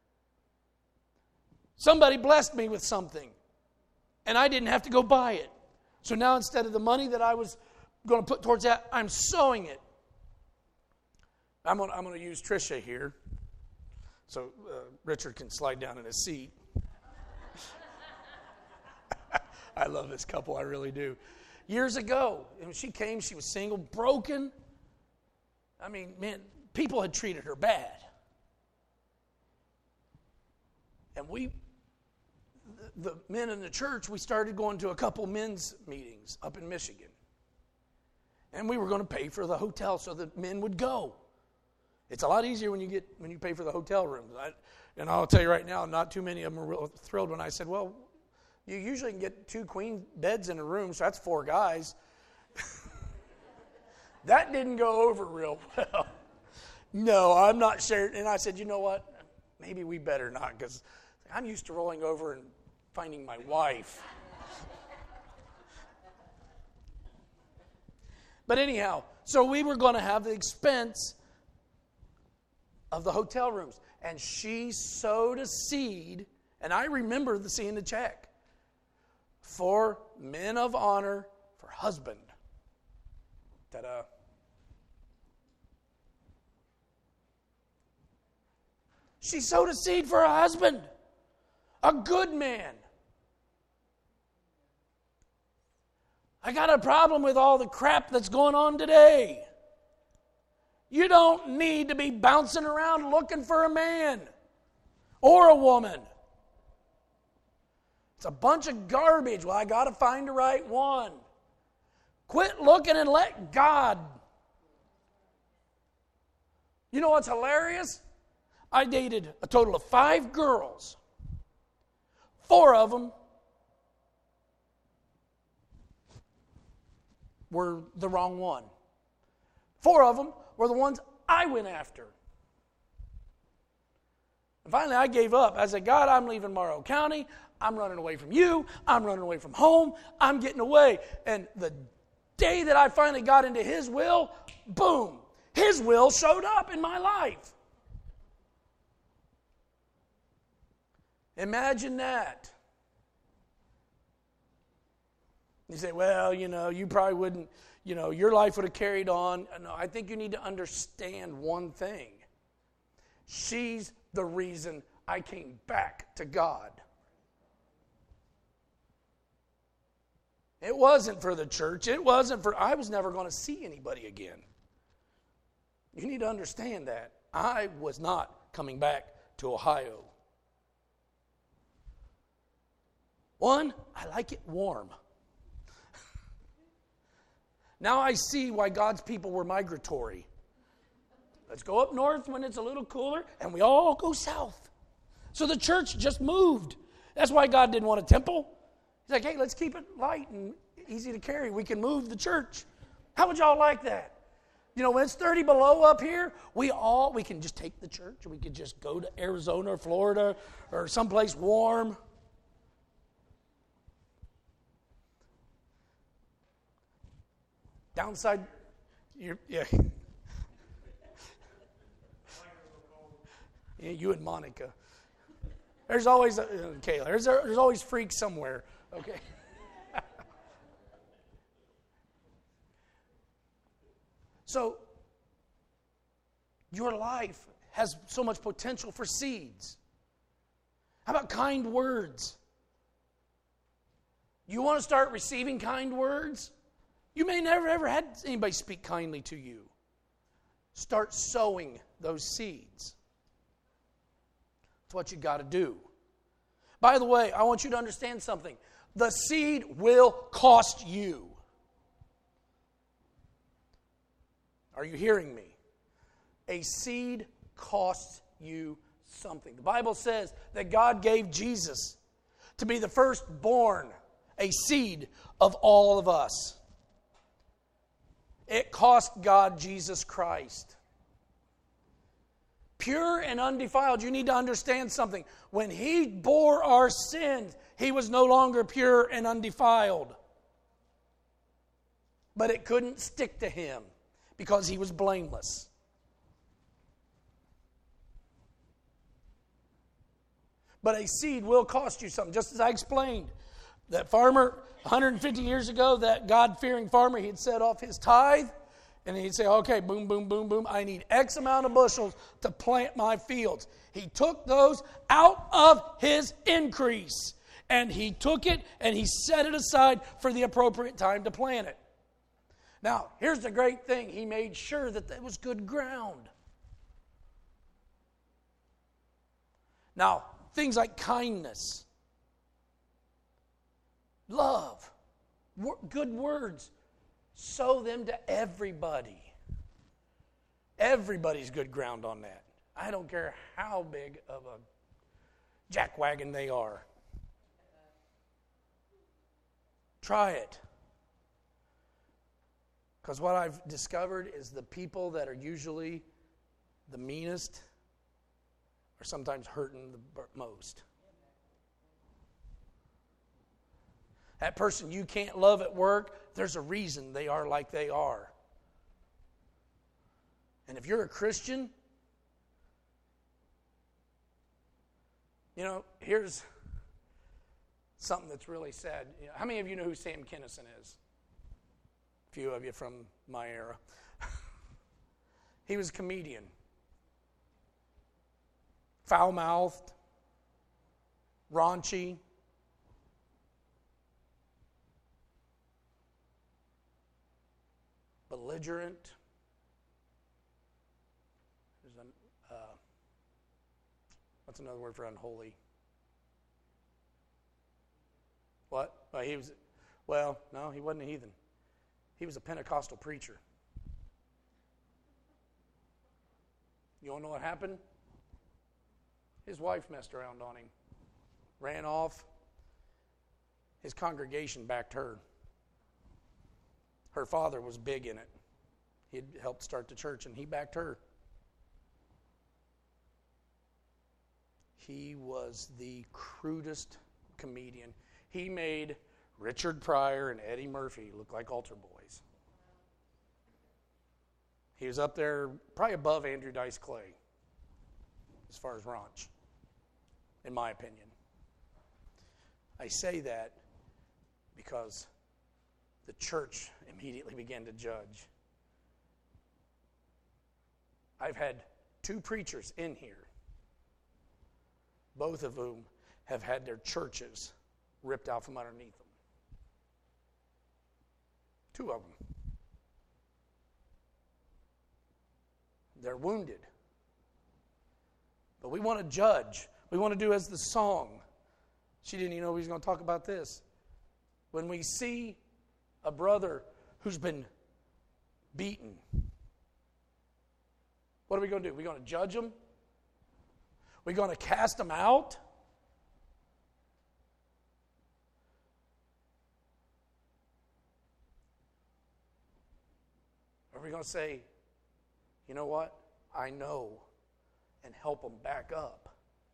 Somebody blessed me with something. And I didn't have to go buy it. So now instead of the money that I was going to put towards that, I'm sowing it. I'm going to, I'm going to use Tricia here. So uh, Richard can slide down in his seat. I love this couple, I really do. Years ago, when she came, she was single, broken. I mean, man, people had treated her bad. And we, the men in the church, we started going to a couple men's meetings up in Michigan. And we were going to pay for the hotel so that men would go. It's a lot easier when you get when you pay for the hotel rooms. I, and I'll tell you right now, not too many of them were real thrilled when I said, well, you usually can get two queen beds in a room, so that's four guys. That didn't go over real well. No, I'm not sure. And I said, you know what? Maybe we better not, because I'm used to rolling over and finding my wife. But anyhow, so we were going to have the expense of the hotel rooms. And she sowed a seed, and I remember the seeing the check, for men of honor for husband. Ta-da. She sowed a seed for a husband, a good man. I got a problem with all the crap that's going on today. You don't need to be bouncing around looking for a man or a woman. It's a bunch of garbage. Well, I got to find the right one. Quit looking and let God. You know what's hilarious? I dated a total of five girls. Four of them were the wrong one. Four of them were the ones I went after. And finally, I gave up. I said, God, I'm leaving Morrow County. I'm running away from you. I'm running away from home. I'm getting away. And the day that I finally got into His will, boom, His will showed up in my life. Imagine that. You say, well, you know, you probably wouldn't, you know, your life would have carried on. No, I think you need to understand one thing. She's the reason I came back to God. It wasn't for the church. It wasn't for, I was never going to see anybody again. You need to understand that. I was not coming back to Ohio. One, I like it warm. Now I see why God's people were migratory. Let's go up north when it's a little cooler, and we all go south. So the church just moved. That's why God didn't want a temple. He's like, hey, let's keep it light and easy to carry. We can move the church. How would y'all like that? You know, when it's thirty below up here, we all, we can just take the church. We could just go to Arizona or Florida or someplace warm. Downside, you're, yeah. Yeah, you and Monica. There's always, a, uh, Kayla, there's, a, there's always freaks somewhere, okay? So, your life has so much potential for seeds. How about kind words? You want to start receiving kind words? You may never ever had anybody speak kindly to you. Start sowing those seeds. That's what you got to do. By the way, I want you to understand something. The seed will cost you. Are you hearing me? A seed costs you something. The Bible says that God gave Jesus to be the firstborn, a seed of all of us. It cost God Jesus Christ. Pure and undefiled. You need to understand something. When He bore our sins, He was no longer pure and undefiled. But it couldn't stick to Him because He was blameless. But a seed will cost you something. Just as I explained, that farmer one hundred fifty years ago, that God-fearing farmer, he'd set off his tithe, and he'd say, okay, boom, boom, boom, boom, I need X amount of bushels to plant my fields. He took those out of his increase, and he took it, and he set it aside for the appropriate time to plant it. Now, here's the great thing. He made sure that it was good ground. Now, things like kindness, love, wor- good words. Sow them to everybody. Everybody's good ground on that. I don't care how big of a jackwagon they are. Try it. Because what I've discovered is the people that are usually the meanest are sometimes hurting the most. That person you can't love at work, there's a reason they are like they are. And if you're a Christian, you know, here's something that's really sad. You know, how many of you know who Sam Kinison is? A few of you from my era. He was a comedian. Foul-mouthed, raunchy, belligerent. There's an, uh, what's another word for unholy? What? Well, he was. Well, no, he wasn't a heathen. He was a Pentecostal preacher. You want to know what happened? His wife messed around on him, ran off. His congregation backed her. Her father was big in it. He had helped start the church, and he backed her. He was the crudest comedian. He made Richard Pryor and Eddie Murphy look like altar boys. He was up there probably above Andrew Dice Clay as far as raunch, in my opinion. I say that because the church immediately began to judge. I've had two preachers in here, both of whom have had their churches ripped out from underneath them. Two of them. They're wounded. But we want to judge. We want to do as the song. She didn't even know he was going to talk about this. When we see a brother who's been beaten, what are we going to do? Are we going to judge him? Are we going to cast him out? Are we going to say, you know what? I know, and help him back up?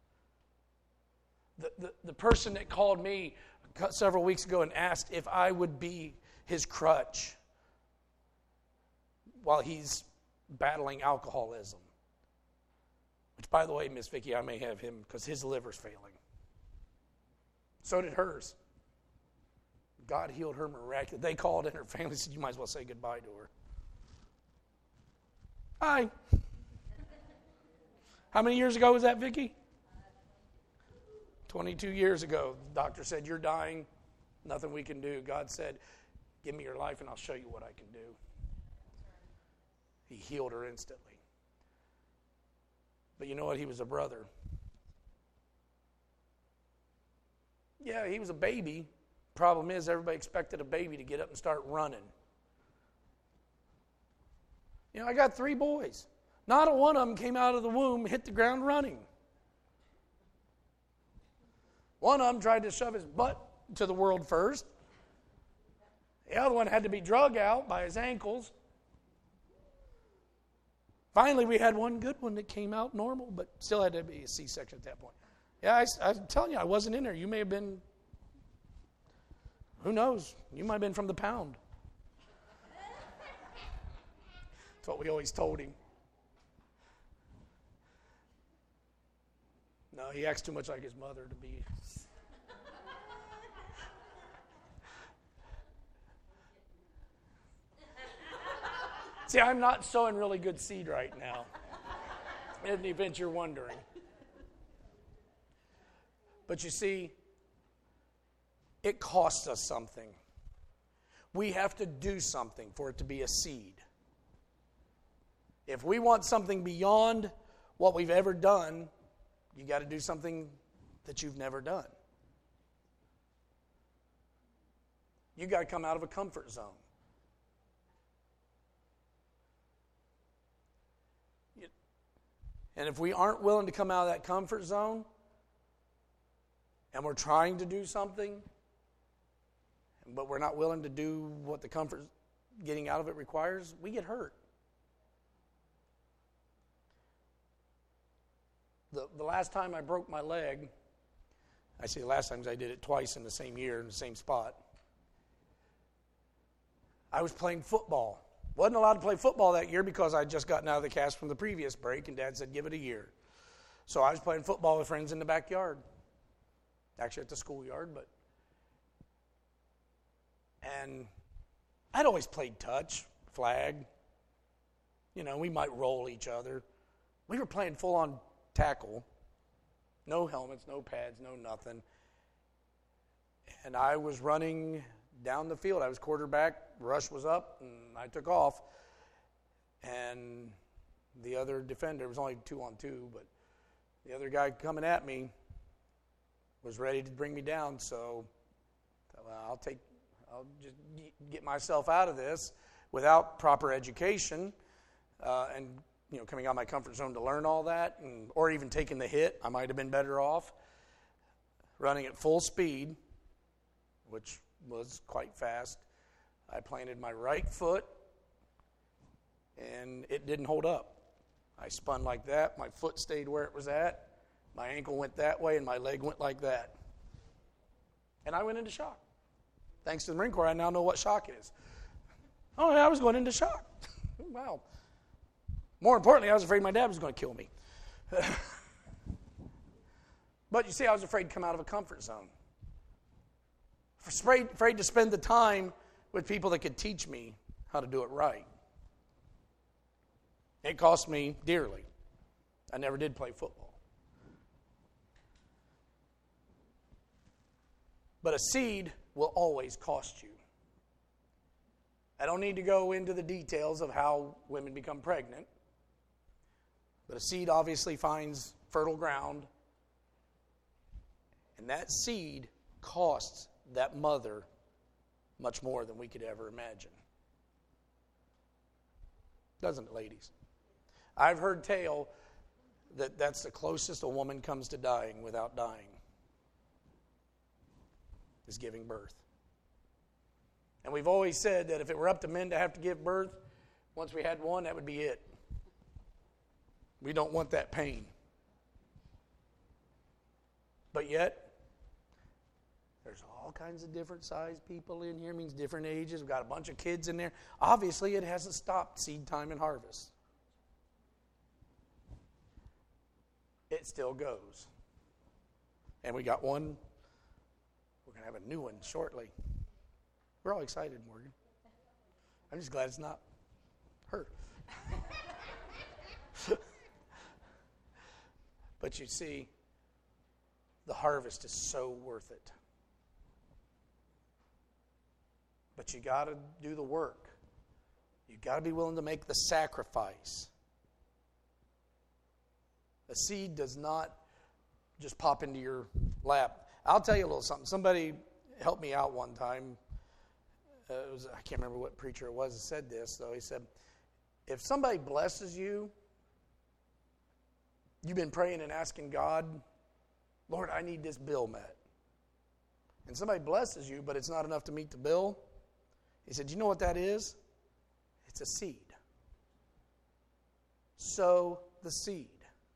The, the, the person that called me several weeks ago and asked if I would be his crutch while he's battling alcoholism. Which, by the way, Miss Vicki, I may have him because his liver's failing. So did hers. God healed her miraculously. They called and her family said, you might as well say goodbye to her. Hi. How many years ago was that, Vicki? twenty-two years ago. The doctor said, you're dying. Nothing we can do. God said, give me your life and I'll show you what I can do. He healed her instantly. But you know what? He was a brother. Yeah, he was a baby. Problem is, everybody expected a baby to get up and start running. You know, I got three boys. Not a one of them came out of the womb, hit the ground running. One of them tried to shove his butt to the world first. The other one had to be drug out by his ankles. Finally, we had one good one that came out normal, but still had to be a C-section at that point. Yeah, I, I'm telling you, I wasn't in there. You may have been, who knows? You might have been from the pound. That's what we always told him. No, he acts too much like his mother to be. See, I'm not sowing really good seed right now, in the event you're wondering. But you see, it costs us something. We have to do something for it to be a seed. If we want something beyond what we've ever done, you got to do something that you've never done. You got to come out of a comfort zone. And if we aren't willing to come out of that comfort zone, and we're trying to do something, but we're not willing to do what the comfort getting out of it requires, we get hurt. The, the last time I broke my leg, I say the last times I did it twice in the same year in the same spot. I was playing football. Wasn't allowed to play football that year because I'd just gotten out of the cast from the previous break, and Dad said, give it a year. So I was playing football with friends in the backyard. Actually at the schoolyard, but. And I'd always played touch, flag. You know, we might roll each other. We were playing full-on tackle. No helmets, no pads, no nothing. And I was running down the field. I was quarterback. Rush was up, and I took off. And the other defender, it was only two on two, but the other guy coming at me was ready to bring me down. So well, I'll take, I'll just get myself out of this without proper education, uh, and you know, coming out of my comfort zone to learn all that, and or even taking the hit. I might have been better off running at full speed, which was quite fast. I planted my right foot, and it didn't hold up. I spun like that. My foot stayed where it was at. My ankle went that way, and my leg went like that. And I went into shock. Thanks to the Marine Corps, I now know what shock is. Oh, yeah, I was going into shock. Wow. More importantly, I was afraid my dad was going to kill me. But you see, I was afraid to come out of a comfort zone. Afraid, afraid to spend the time with people that could teach me how to do it right. It cost me dearly. I never did play football. But a seed will always cost you. I don't need to go into the details of how women become pregnant. But a seed obviously finds fertile ground. And that seed costs that mother much more than we could ever imagine. Doesn't it, ladies? I've heard tale that that's the closest a woman comes to dying without dying, is giving birth. And we've always said that if it were up to men to have to give birth, once we had one, that would be it. We don't want that pain. But yet, there's all kinds of different sized people in here, means different ages. We've got a bunch of kids in there. Obviously, it hasn't stopped seed time and harvest. It still goes. And we got one, we're going to have a new one shortly. We're all excited, Morgan. I'm just glad it's not her. But you see, the harvest is so worth it. But you got to do the work. You got to be willing to make the sacrifice. A seed does not just pop into your lap. I'll tell you a little something. Somebody helped me out one time. Uh, it was, I can't remember what preacher it was that said this, though. He said, if somebody blesses you, you've been praying and asking God, Lord, I need this bill met. And somebody blesses you, but it's not enough to meet the bill. He said, you know what that is? It's a seed. Sow the seed.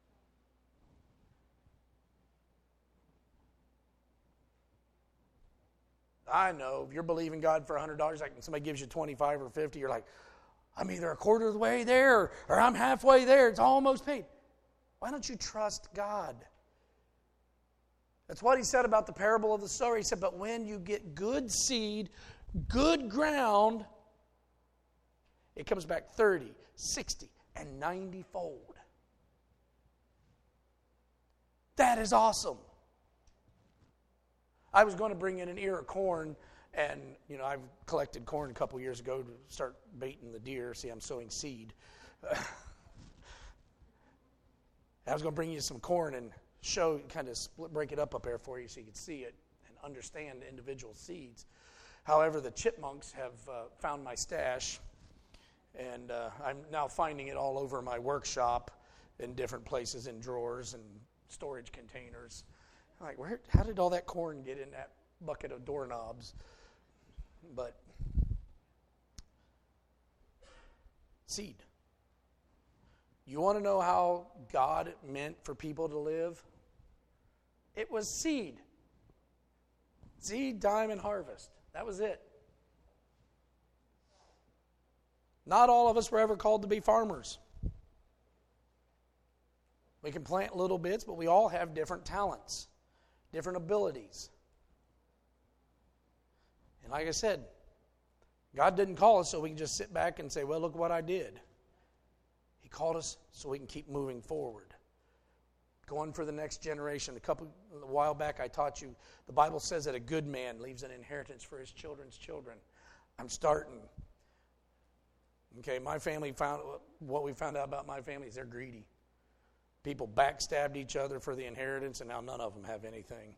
I know, if you're believing God for one hundred dollars, like when somebody gives you twenty-five or fifty, you're like, I'm either a quarter of the way there or I'm halfway there. It's almost paid. Why don't you trust God? That's what he said about the parable of the sower. He said, but when you get good seed, good ground, it comes back thirty, sixty, and ninety fold. That is awesome. I was going to bring in an ear of corn, and you know I've collected corn a couple years ago to start baiting the deer. See, I'm sowing seed. I was going to bring you some corn, and show, kind of split, break it up up there for you so you can see it and understand individual seeds. However, the chipmunks have uh, found my stash, and uh, I'm now finding it all over my workshop in different places, in drawers and storage containers. I'm like, where? How did all that corn get in that bucket of doorknobs? But seed. You want to know how God meant for people to live? It was seed. Seed, time, and harvest. That was it. Not all of us were ever called to be farmers. We can plant little bits, but we all have different talents, different abilities. And like I said, God didn't call us so we can just sit back and say, well, look what I did. He called us so we can keep moving forward. Going for the next generation. A couple a while back I taught you, the Bible says that a good man leaves an inheritance for his children's children. I'm starting. Okay, my family found, what we found out about my family is they're greedy. People backstabbed each other for the inheritance, and now none of them have anything.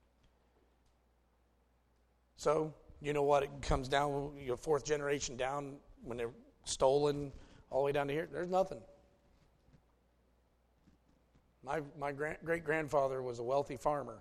So, you know what? It comes down, your fourth generation down, when they're stolen all the way down to here, there's nothing. My my grand, great-grandfather was a wealthy farmer.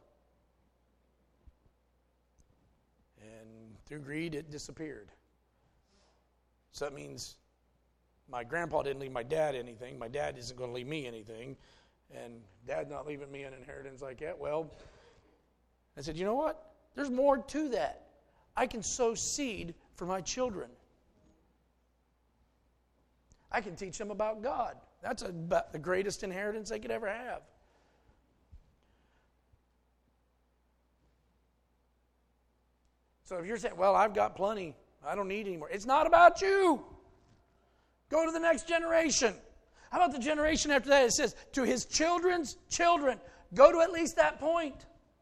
And through greed, it disappeared. So that means my grandpa didn't leave my dad anything. My dad isn't going to leave me anything. And Dad's not leaving me an inheritance like that. Well, I said, you know what? There's more to that. I can sow seed for my children. I can teach them about God. That's about the greatest inheritance they could ever have. So if you're saying, well, I've got plenty, I don't need any more. It's not about you. Go to the next generation. How about the generation after that? It says, to his children's children. Go to at least that point.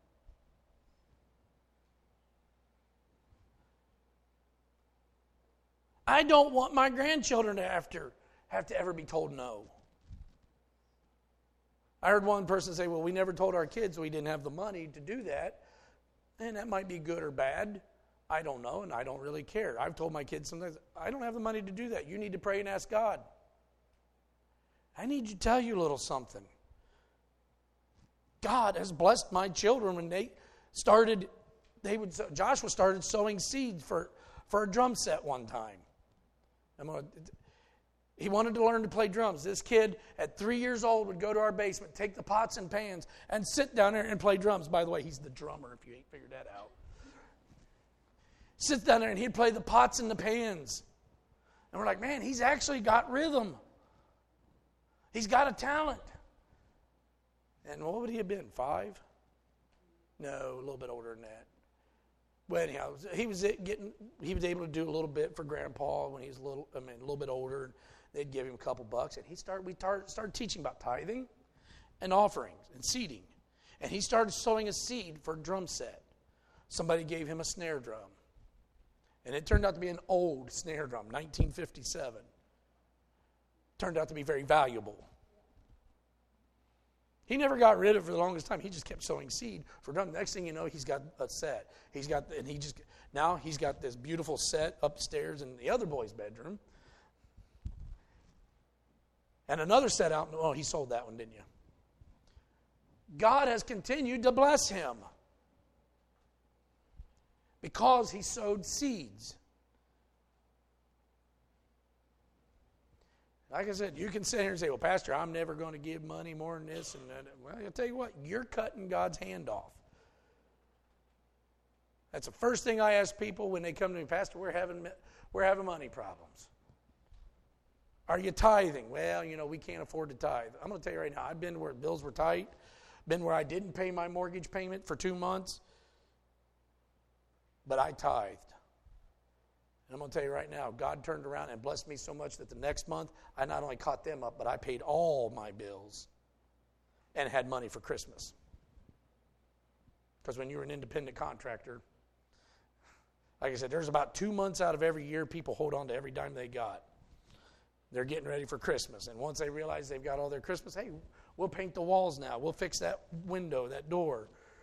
I don't want my grandchildren to have to, have to ever be told no. I heard one person say, well, we never told our kids we didn't have the money to do that. And that might be good or bad. I don't know, and I don't really care. I've told my kids sometimes, I don't have the money to do that. You need to pray and ask God. I need to tell you a little something. God has blessed my children when they started, they would, Joshua started sowing seeds for, for a drum set one time. I'm gonna, he wanted to learn to play drums. This kid at three years old would go to our basement, take the pots and pans, and sit down there and play drums. By the way, he's the drummer if you ain't figured that out. Sit down there and he'd play the pots and the pans. And we're like, man, he's actually got rhythm. He's got a talent. And what would he have been, five? No, a little bit older than that. Well, anyhow, he was getting. He was able to do a little bit for Grandpa when he was a little. I mean, a little bit older. They'd give him a couple bucks, and he started. We started, started teaching about tithing, and offerings and seeding, and he started sowing a seed for a drum set. Somebody gave him a snare drum, and it turned out to be an old snare drum, nineteen fifty-seven. Turned out to be very valuable. He never got rid of it for the longest time. He just kept sowing seed for drum. Next thing you know, he's got a set. He's got, and he just now he's got this beautiful set upstairs in the other boy's bedroom, and another set out. Oh, he sold that one, didn't you? God has continued to bless him because he sowed seeds. Like I said, you can sit here and say, well, Pastor, I'm never going to give money more than this and that. Well, I'll tell you what, you're cutting God's hand off. That's the first thing I ask people when they come to me, Pastor, we're having, we're having money problems. Are you tithing? Well, you know, we can't afford to tithe. I'm going to tell you right now, I've been where bills were tight, been where I didn't pay my mortgage payment for two months, but I tithed. And I'm going to tell you right now, God turned around and blessed me so much that the next month, I not only caught them up, but I paid all my bills and had money for Christmas. Because when you're an independent contractor, like I said, there's about two months out of every year people hold on to every dime they got. They're getting ready for Christmas. And once they realize they've got all their Christmas, hey, We'll paint the walls now. We'll fix that window, that door.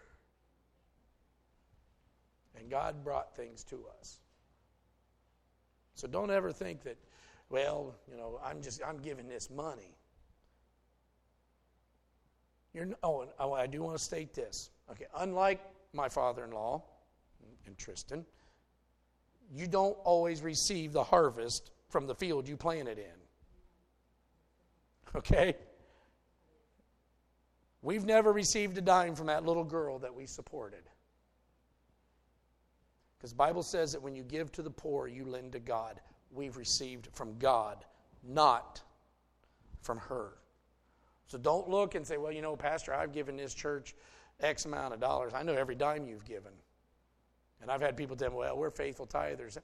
And God brought things to us. So don't ever think that, well, you know, I'm just, I'm giving this money. You're, oh, and oh, I do want to state this. Okay, unlike my father-in-law and Tristan, you don't always receive the harvest from the field you planted in. Okay? We've never received a dime from that little girl that we supported. Because the Bible says that when you give to the poor, you lend to God. We've received from God, not from her. So don't look and say, well, you know, Pastor, I've given this church X amount of dollars. I know every dime you've given. And I've had people tell me, well, we're faithful tithers.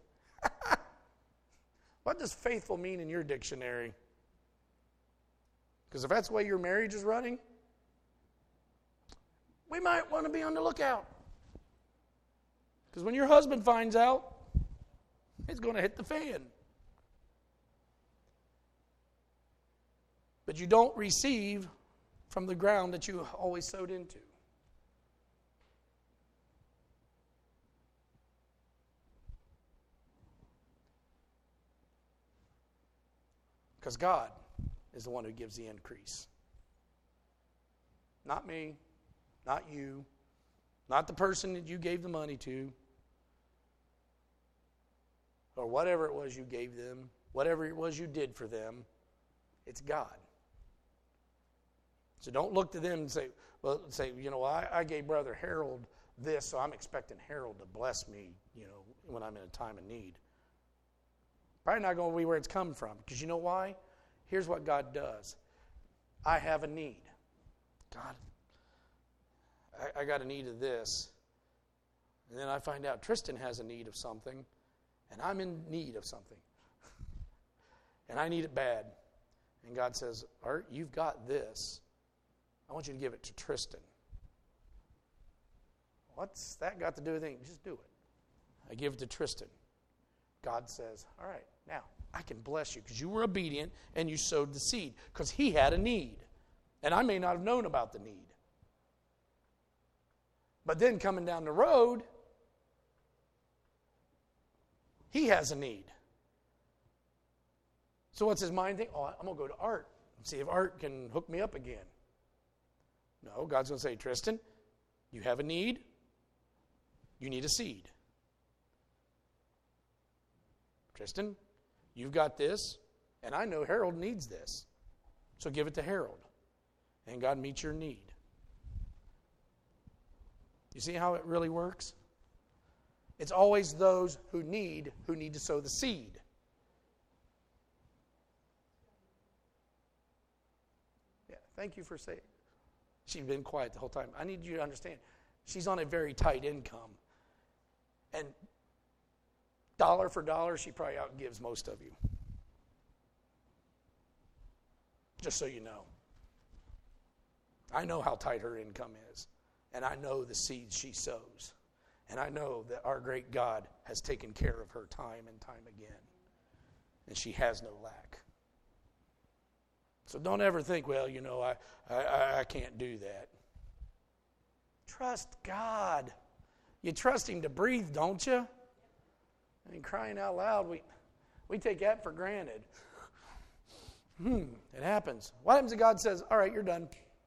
What does faithful mean in your dictionary? Because if that's the way your marriage is running, we might want to be on the lookout. Because when your husband finds out, it's going to hit the fan. But you don't receive from the ground that you always sowed into. Because God is the one who gives the increase. Not me, not you, not the person that you gave the money to, or whatever it was you gave them, whatever it was you did for them. It's God. So don't look to them and say, well, say, you know, I, I gave Brother Harold this, so I'm expecting Harold to bless me, you know, when I'm in a time of need. Probably not going to be where it's coming from. Because you know why? Here's what God does. I have a need. God, I, I got a need of this. And then I find out Tristan has a need of something, and I'm in need of something. And I need it bad. And God says, Art, you've got this. I want you to give it to Tristan. What's that got to do with anything? Just do it. I give it to Tristan. God says, all right, now I can bless you because you were obedient and you sowed the seed because he had a need. And I may not have known about the need. But then coming down the road, he has a need. So what's his mind think? Oh, I'm going to go to Art and see if Art can hook me up again. No, God's going to say, Tristan, you have a need. You need a seed. Tristan, you've got this, and I know Harold needs this. So give it to Harold, and God meets your need. You see how it really works? It's always those who need, who need to sow the seed. Yeah, thank you for saying. She's been quiet the whole time. I need you to understand. She's on a very tight income. And dollar for dollar, she probably outgives most of you. Just so you know. I know how tight her income is. And I know the seeds she sows. And I know that our great God has taken care of her time and time again. And she has no lack. So don't ever think, well, you know, I, I, I can't do that. Trust God. You trust him to breathe, don't you? I mean, crying out loud, we, we take that for granted. Hmm, it happens. What happens if God says, all right, you're done?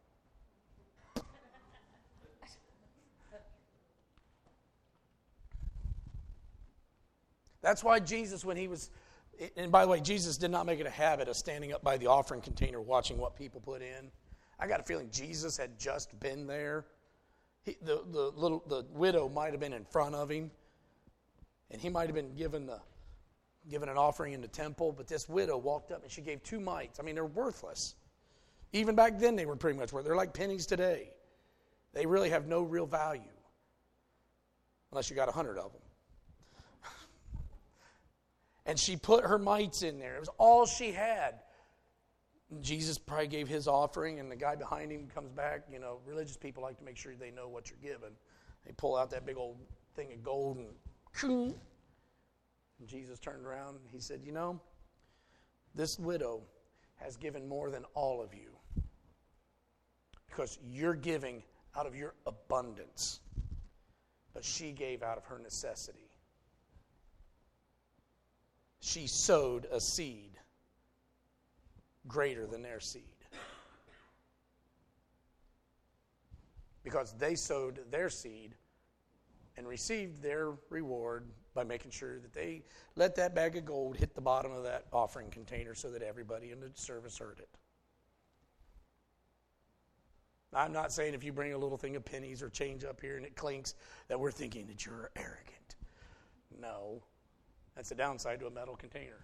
That's why Jesus, when he was, and by the way, Jesus did not make it a habit of standing up by the offering container watching what people put in. I got a feeling Jesus had just been there. He, the, the little the widow might have been in front of him, and he might have been given the given an offering in the temple. But this widow walked up and she gave two mites. I mean, they're worthless. Even back then, they were pretty much worth. They're like pennies today. They really have no real value, unless you got a hundred of them. And she put her mites in there. It was all she had. And Jesus probably gave his offering, and the guy behind him comes back. You know, religious people like to make sure they know what you're giving. They pull out that big old thing of gold, and, and Jesus turned around and he said, you know, this widow has given more than all of you. because you're giving out of your abundance. But she gave out of her necessity. She sowed a seed greater than their seed. Because they sowed their seed and received their reward by making sure that they let that bag of gold hit the bottom of that offering container so that everybody in the service heard it. I'm not saying if you bring a little thing of pennies or change up here and it clinks that we're thinking that you're arrogant. No. That's the downside to a metal container.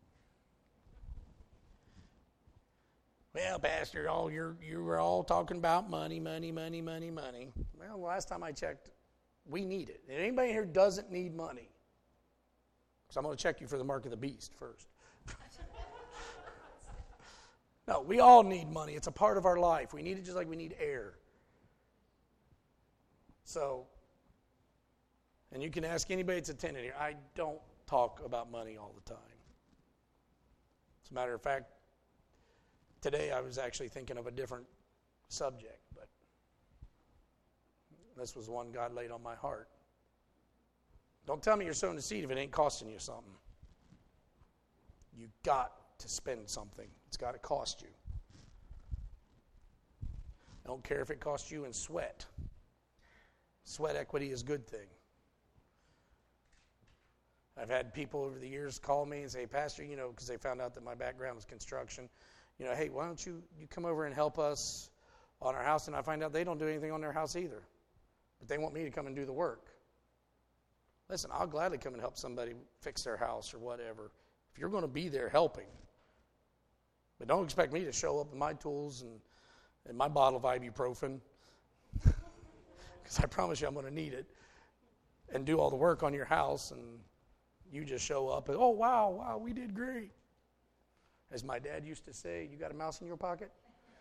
Well, Pastor, all you're, you were all talking about money, money, money, money, money. Well, the last time I checked, we need it. And anybody here doesn't need money? Because I'm going to check you for the mark of the beast first. No, we all need money. It's a part of our life. We need it just like we need air. So, and you can ask anybody that's attending here. I don't talk about money all the time. As a matter of fact, today I was actually thinking of a different subject, but this was one God laid on my heart. Don't tell me you're sowing a seed if it ain't costing you something. You got to spend something. It's got to cost you. I don't care if it costs you in sweat. Sweat equity is a good thing. I've had people over the years call me and say, Pastor, you know, because they found out that my background was construction, you know, hey, why don't you, you come over and help us on our house? And I find out they don't do anything on their house either. But they want me to come and do the work. Listen, I'll gladly come and help somebody fix their house or whatever if you're going to be there helping. But don't expect me to show up with my tools and, and my bottle of ibuprofen, because I promise you I'm going to need it, and do all the work on your house, and you just show up and, oh, wow, wow, we did great. As my dad used to say, you got a mouse in your pocket?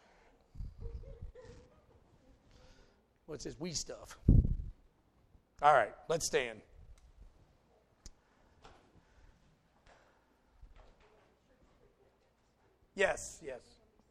What's this wee stuff? All right, let's stand. Yes, yes.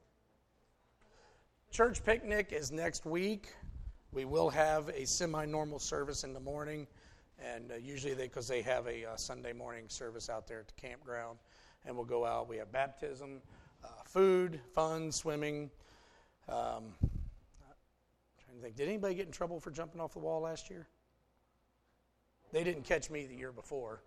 Church picnic is next week. We will have a semi-normal service in the morning, and uh, usually they, because they have a uh, Sunday morning service out there at the campground, and we'll go out. We have baptism, uh, food, fun, swimming. Um, trying to think, did anybody get in trouble for jumping off the wall last year? They didn't catch me the year before.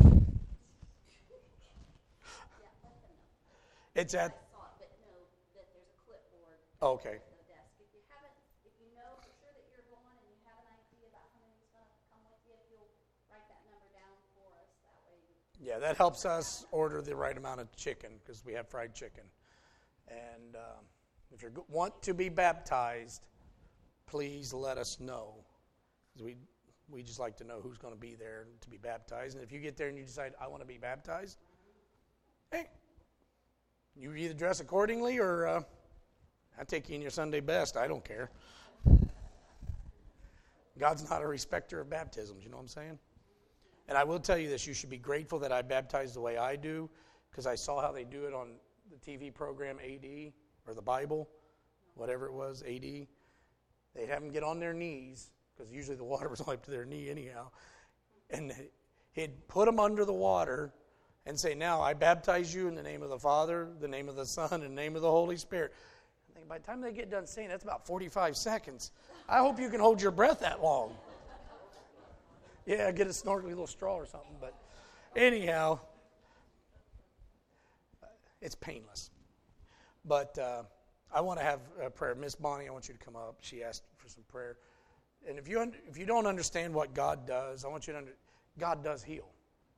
It's at. I saw it, but know that there's a clipboard. Oh, okay. At the desk. If you haven't, if you know for sure that you're going and you have an idea about how many's going to come with you, if you'll write that number down for us, that way. Yeah, that helps us order the right amount of chicken because we have fried chicken. And um, if you want to be baptized, please let us know, because we we just like to know who's going to be there to be baptized. And if you get there and you decide I want to be baptized, hey. You either dress accordingly or uh, I'll take you in your Sunday best. I don't care. God's not a respecter of baptisms, you know what I'm saying? And I will tell you this, you should be grateful that I baptized the way I do, because I saw how they do it on the T V program A D, or the Bible, whatever it was, A D. They'd have them get on their knees, because usually the water was only up to their knee anyhow, and he'd put them under the water and say, now I baptize you in the name of the Father, the name of the Son, and the name of the Holy Spirit. I think by the time they get done saying, that's about forty-five seconds. I hope you can hold your breath that long. Yeah, get a snorkeling little straw or something. But anyhow, it's painless. But uh, I want to have a prayer. Miss Bonnie, I want you to come up. She asked for some prayer. And if you un- if you don't understand what God does, I want you to understand, God does heal.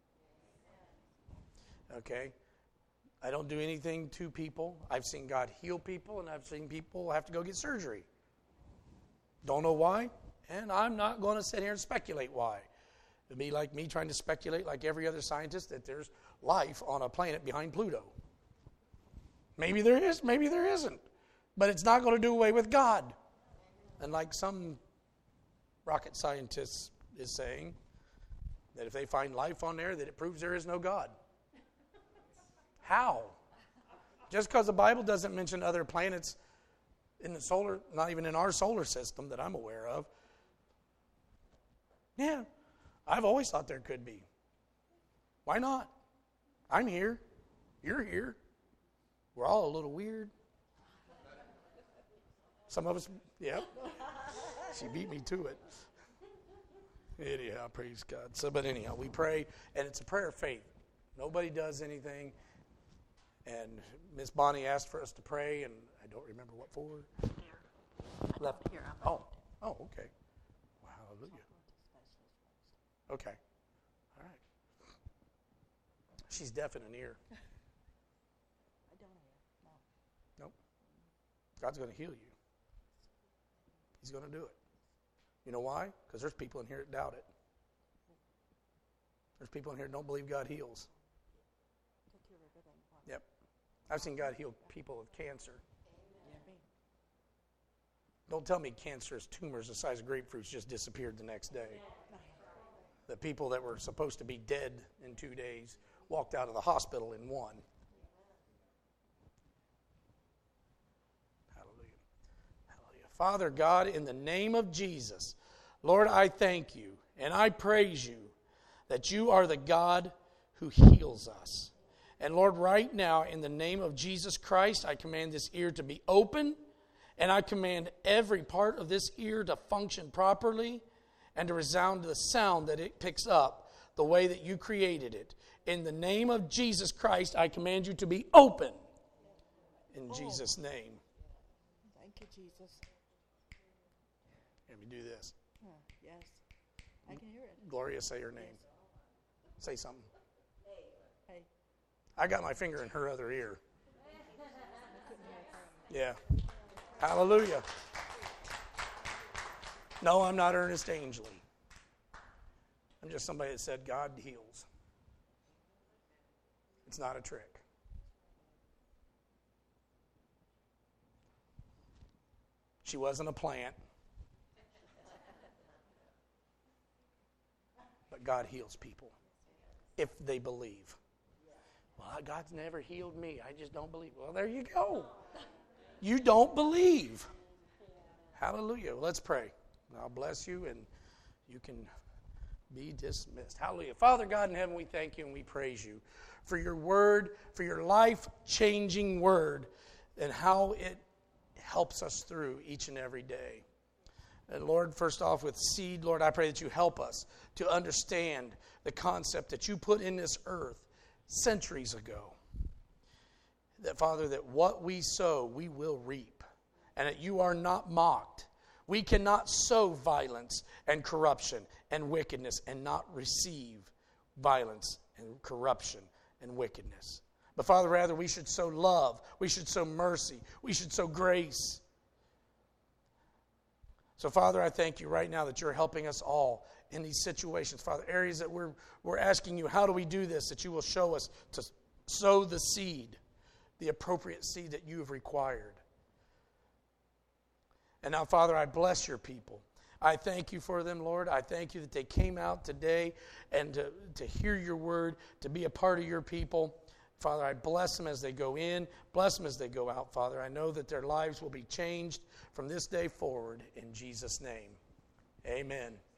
Okay? I don't do anything to people. I've seen God heal people, and I've seen people have to go get surgery. Don't know why, and I'm not going to sit here and speculate why. It'd be like me trying to speculate, like every other scientist, that there's life on a planet behind Pluto. Maybe there is, maybe there isn't. But it's not going to do away with God. And like some rocket scientists is saying, that if they find life on there, that it proves there is no God. How? Just because the Bible doesn't mention other planets in the solar, not even in our solar system that I'm aware of. Yeah, I've always thought there could be. Why not? I'm here. You're here. We're all a little weird. Some of us, yeah. She beat me to it. Anyhow, praise God. So, but anyhow, we pray, and it's a prayer of faith. Nobody does anything. And Miss Bonnie asked for us to pray, and I don't remember what for. Here. Left. Here. Oh, oh, okay. Wow, hallelujah. Okay. All right. She's deaf in an ear. I don't hear. No. Nope. God's going to heal you. He's going to do it. You know why? Because there's people in here that doubt it. There's people in here that don't believe God heals. Yep. I've seen God heal people with cancer. Don't tell me cancerous tumors the size of grapefruits just disappeared the next day. The people that were supposed to be dead in two days walked out of the hospital in one. Hallelujah. Hallelujah. Father God, in the name of Jesus, Lord, I thank you and I praise you that you are the God who heals us. And Lord, right now, in the name of Jesus Christ, I command this ear to be open, and I command every part of this ear to function properly and to resound to the sound that it picks up the way that you created it. In the name of Jesus Christ, I command you to be open. In Jesus' name. Thank you, Jesus. Let me do this. Huh, yes. I can hear it. Gloria, say her name. Say something. Hey. I got my finger in her other ear. Yeah. Hallelujah. No, I'm not Ernest Angley. I'm just somebody that said God heals. It's not a trick. She wasn't a plant. But God heals people if they believe. Well, God's never healed me. I just don't believe. Well, there you go. You don't believe. Hallelujah. Well, let's pray. I'll bless you and you can be dismissed. Hallelujah. Father God in heaven, we thank you and we praise you for your word, for your life-changing word, and how it helps us through each and every day. And Lord, first off with seed, Lord, I pray that you help us to understand the concept that you put in this earth centuries ago. That, Father, that what we sow, we will reap. And that you are not mocked. We cannot sow violence and corruption and wickedness and not receive violence and corruption and wickedness. But, Father, rather, we should sow love. We should sow mercy. We should sow grace. So, Father, I thank you right now that you're helping us all in these situations. Father, areas that we're, we're asking you, how do we do this? That you will show us to sow the seed, the appropriate seed that you have required. And now, Father, I bless your people. I thank you for them, Lord. I thank you that they came out today and to, to hear your word, to be a part of your people. Father, I bless them as they go in. Bless them as they go out, Father. I know that their lives will be changed from this day forward in Jesus' name. Amen.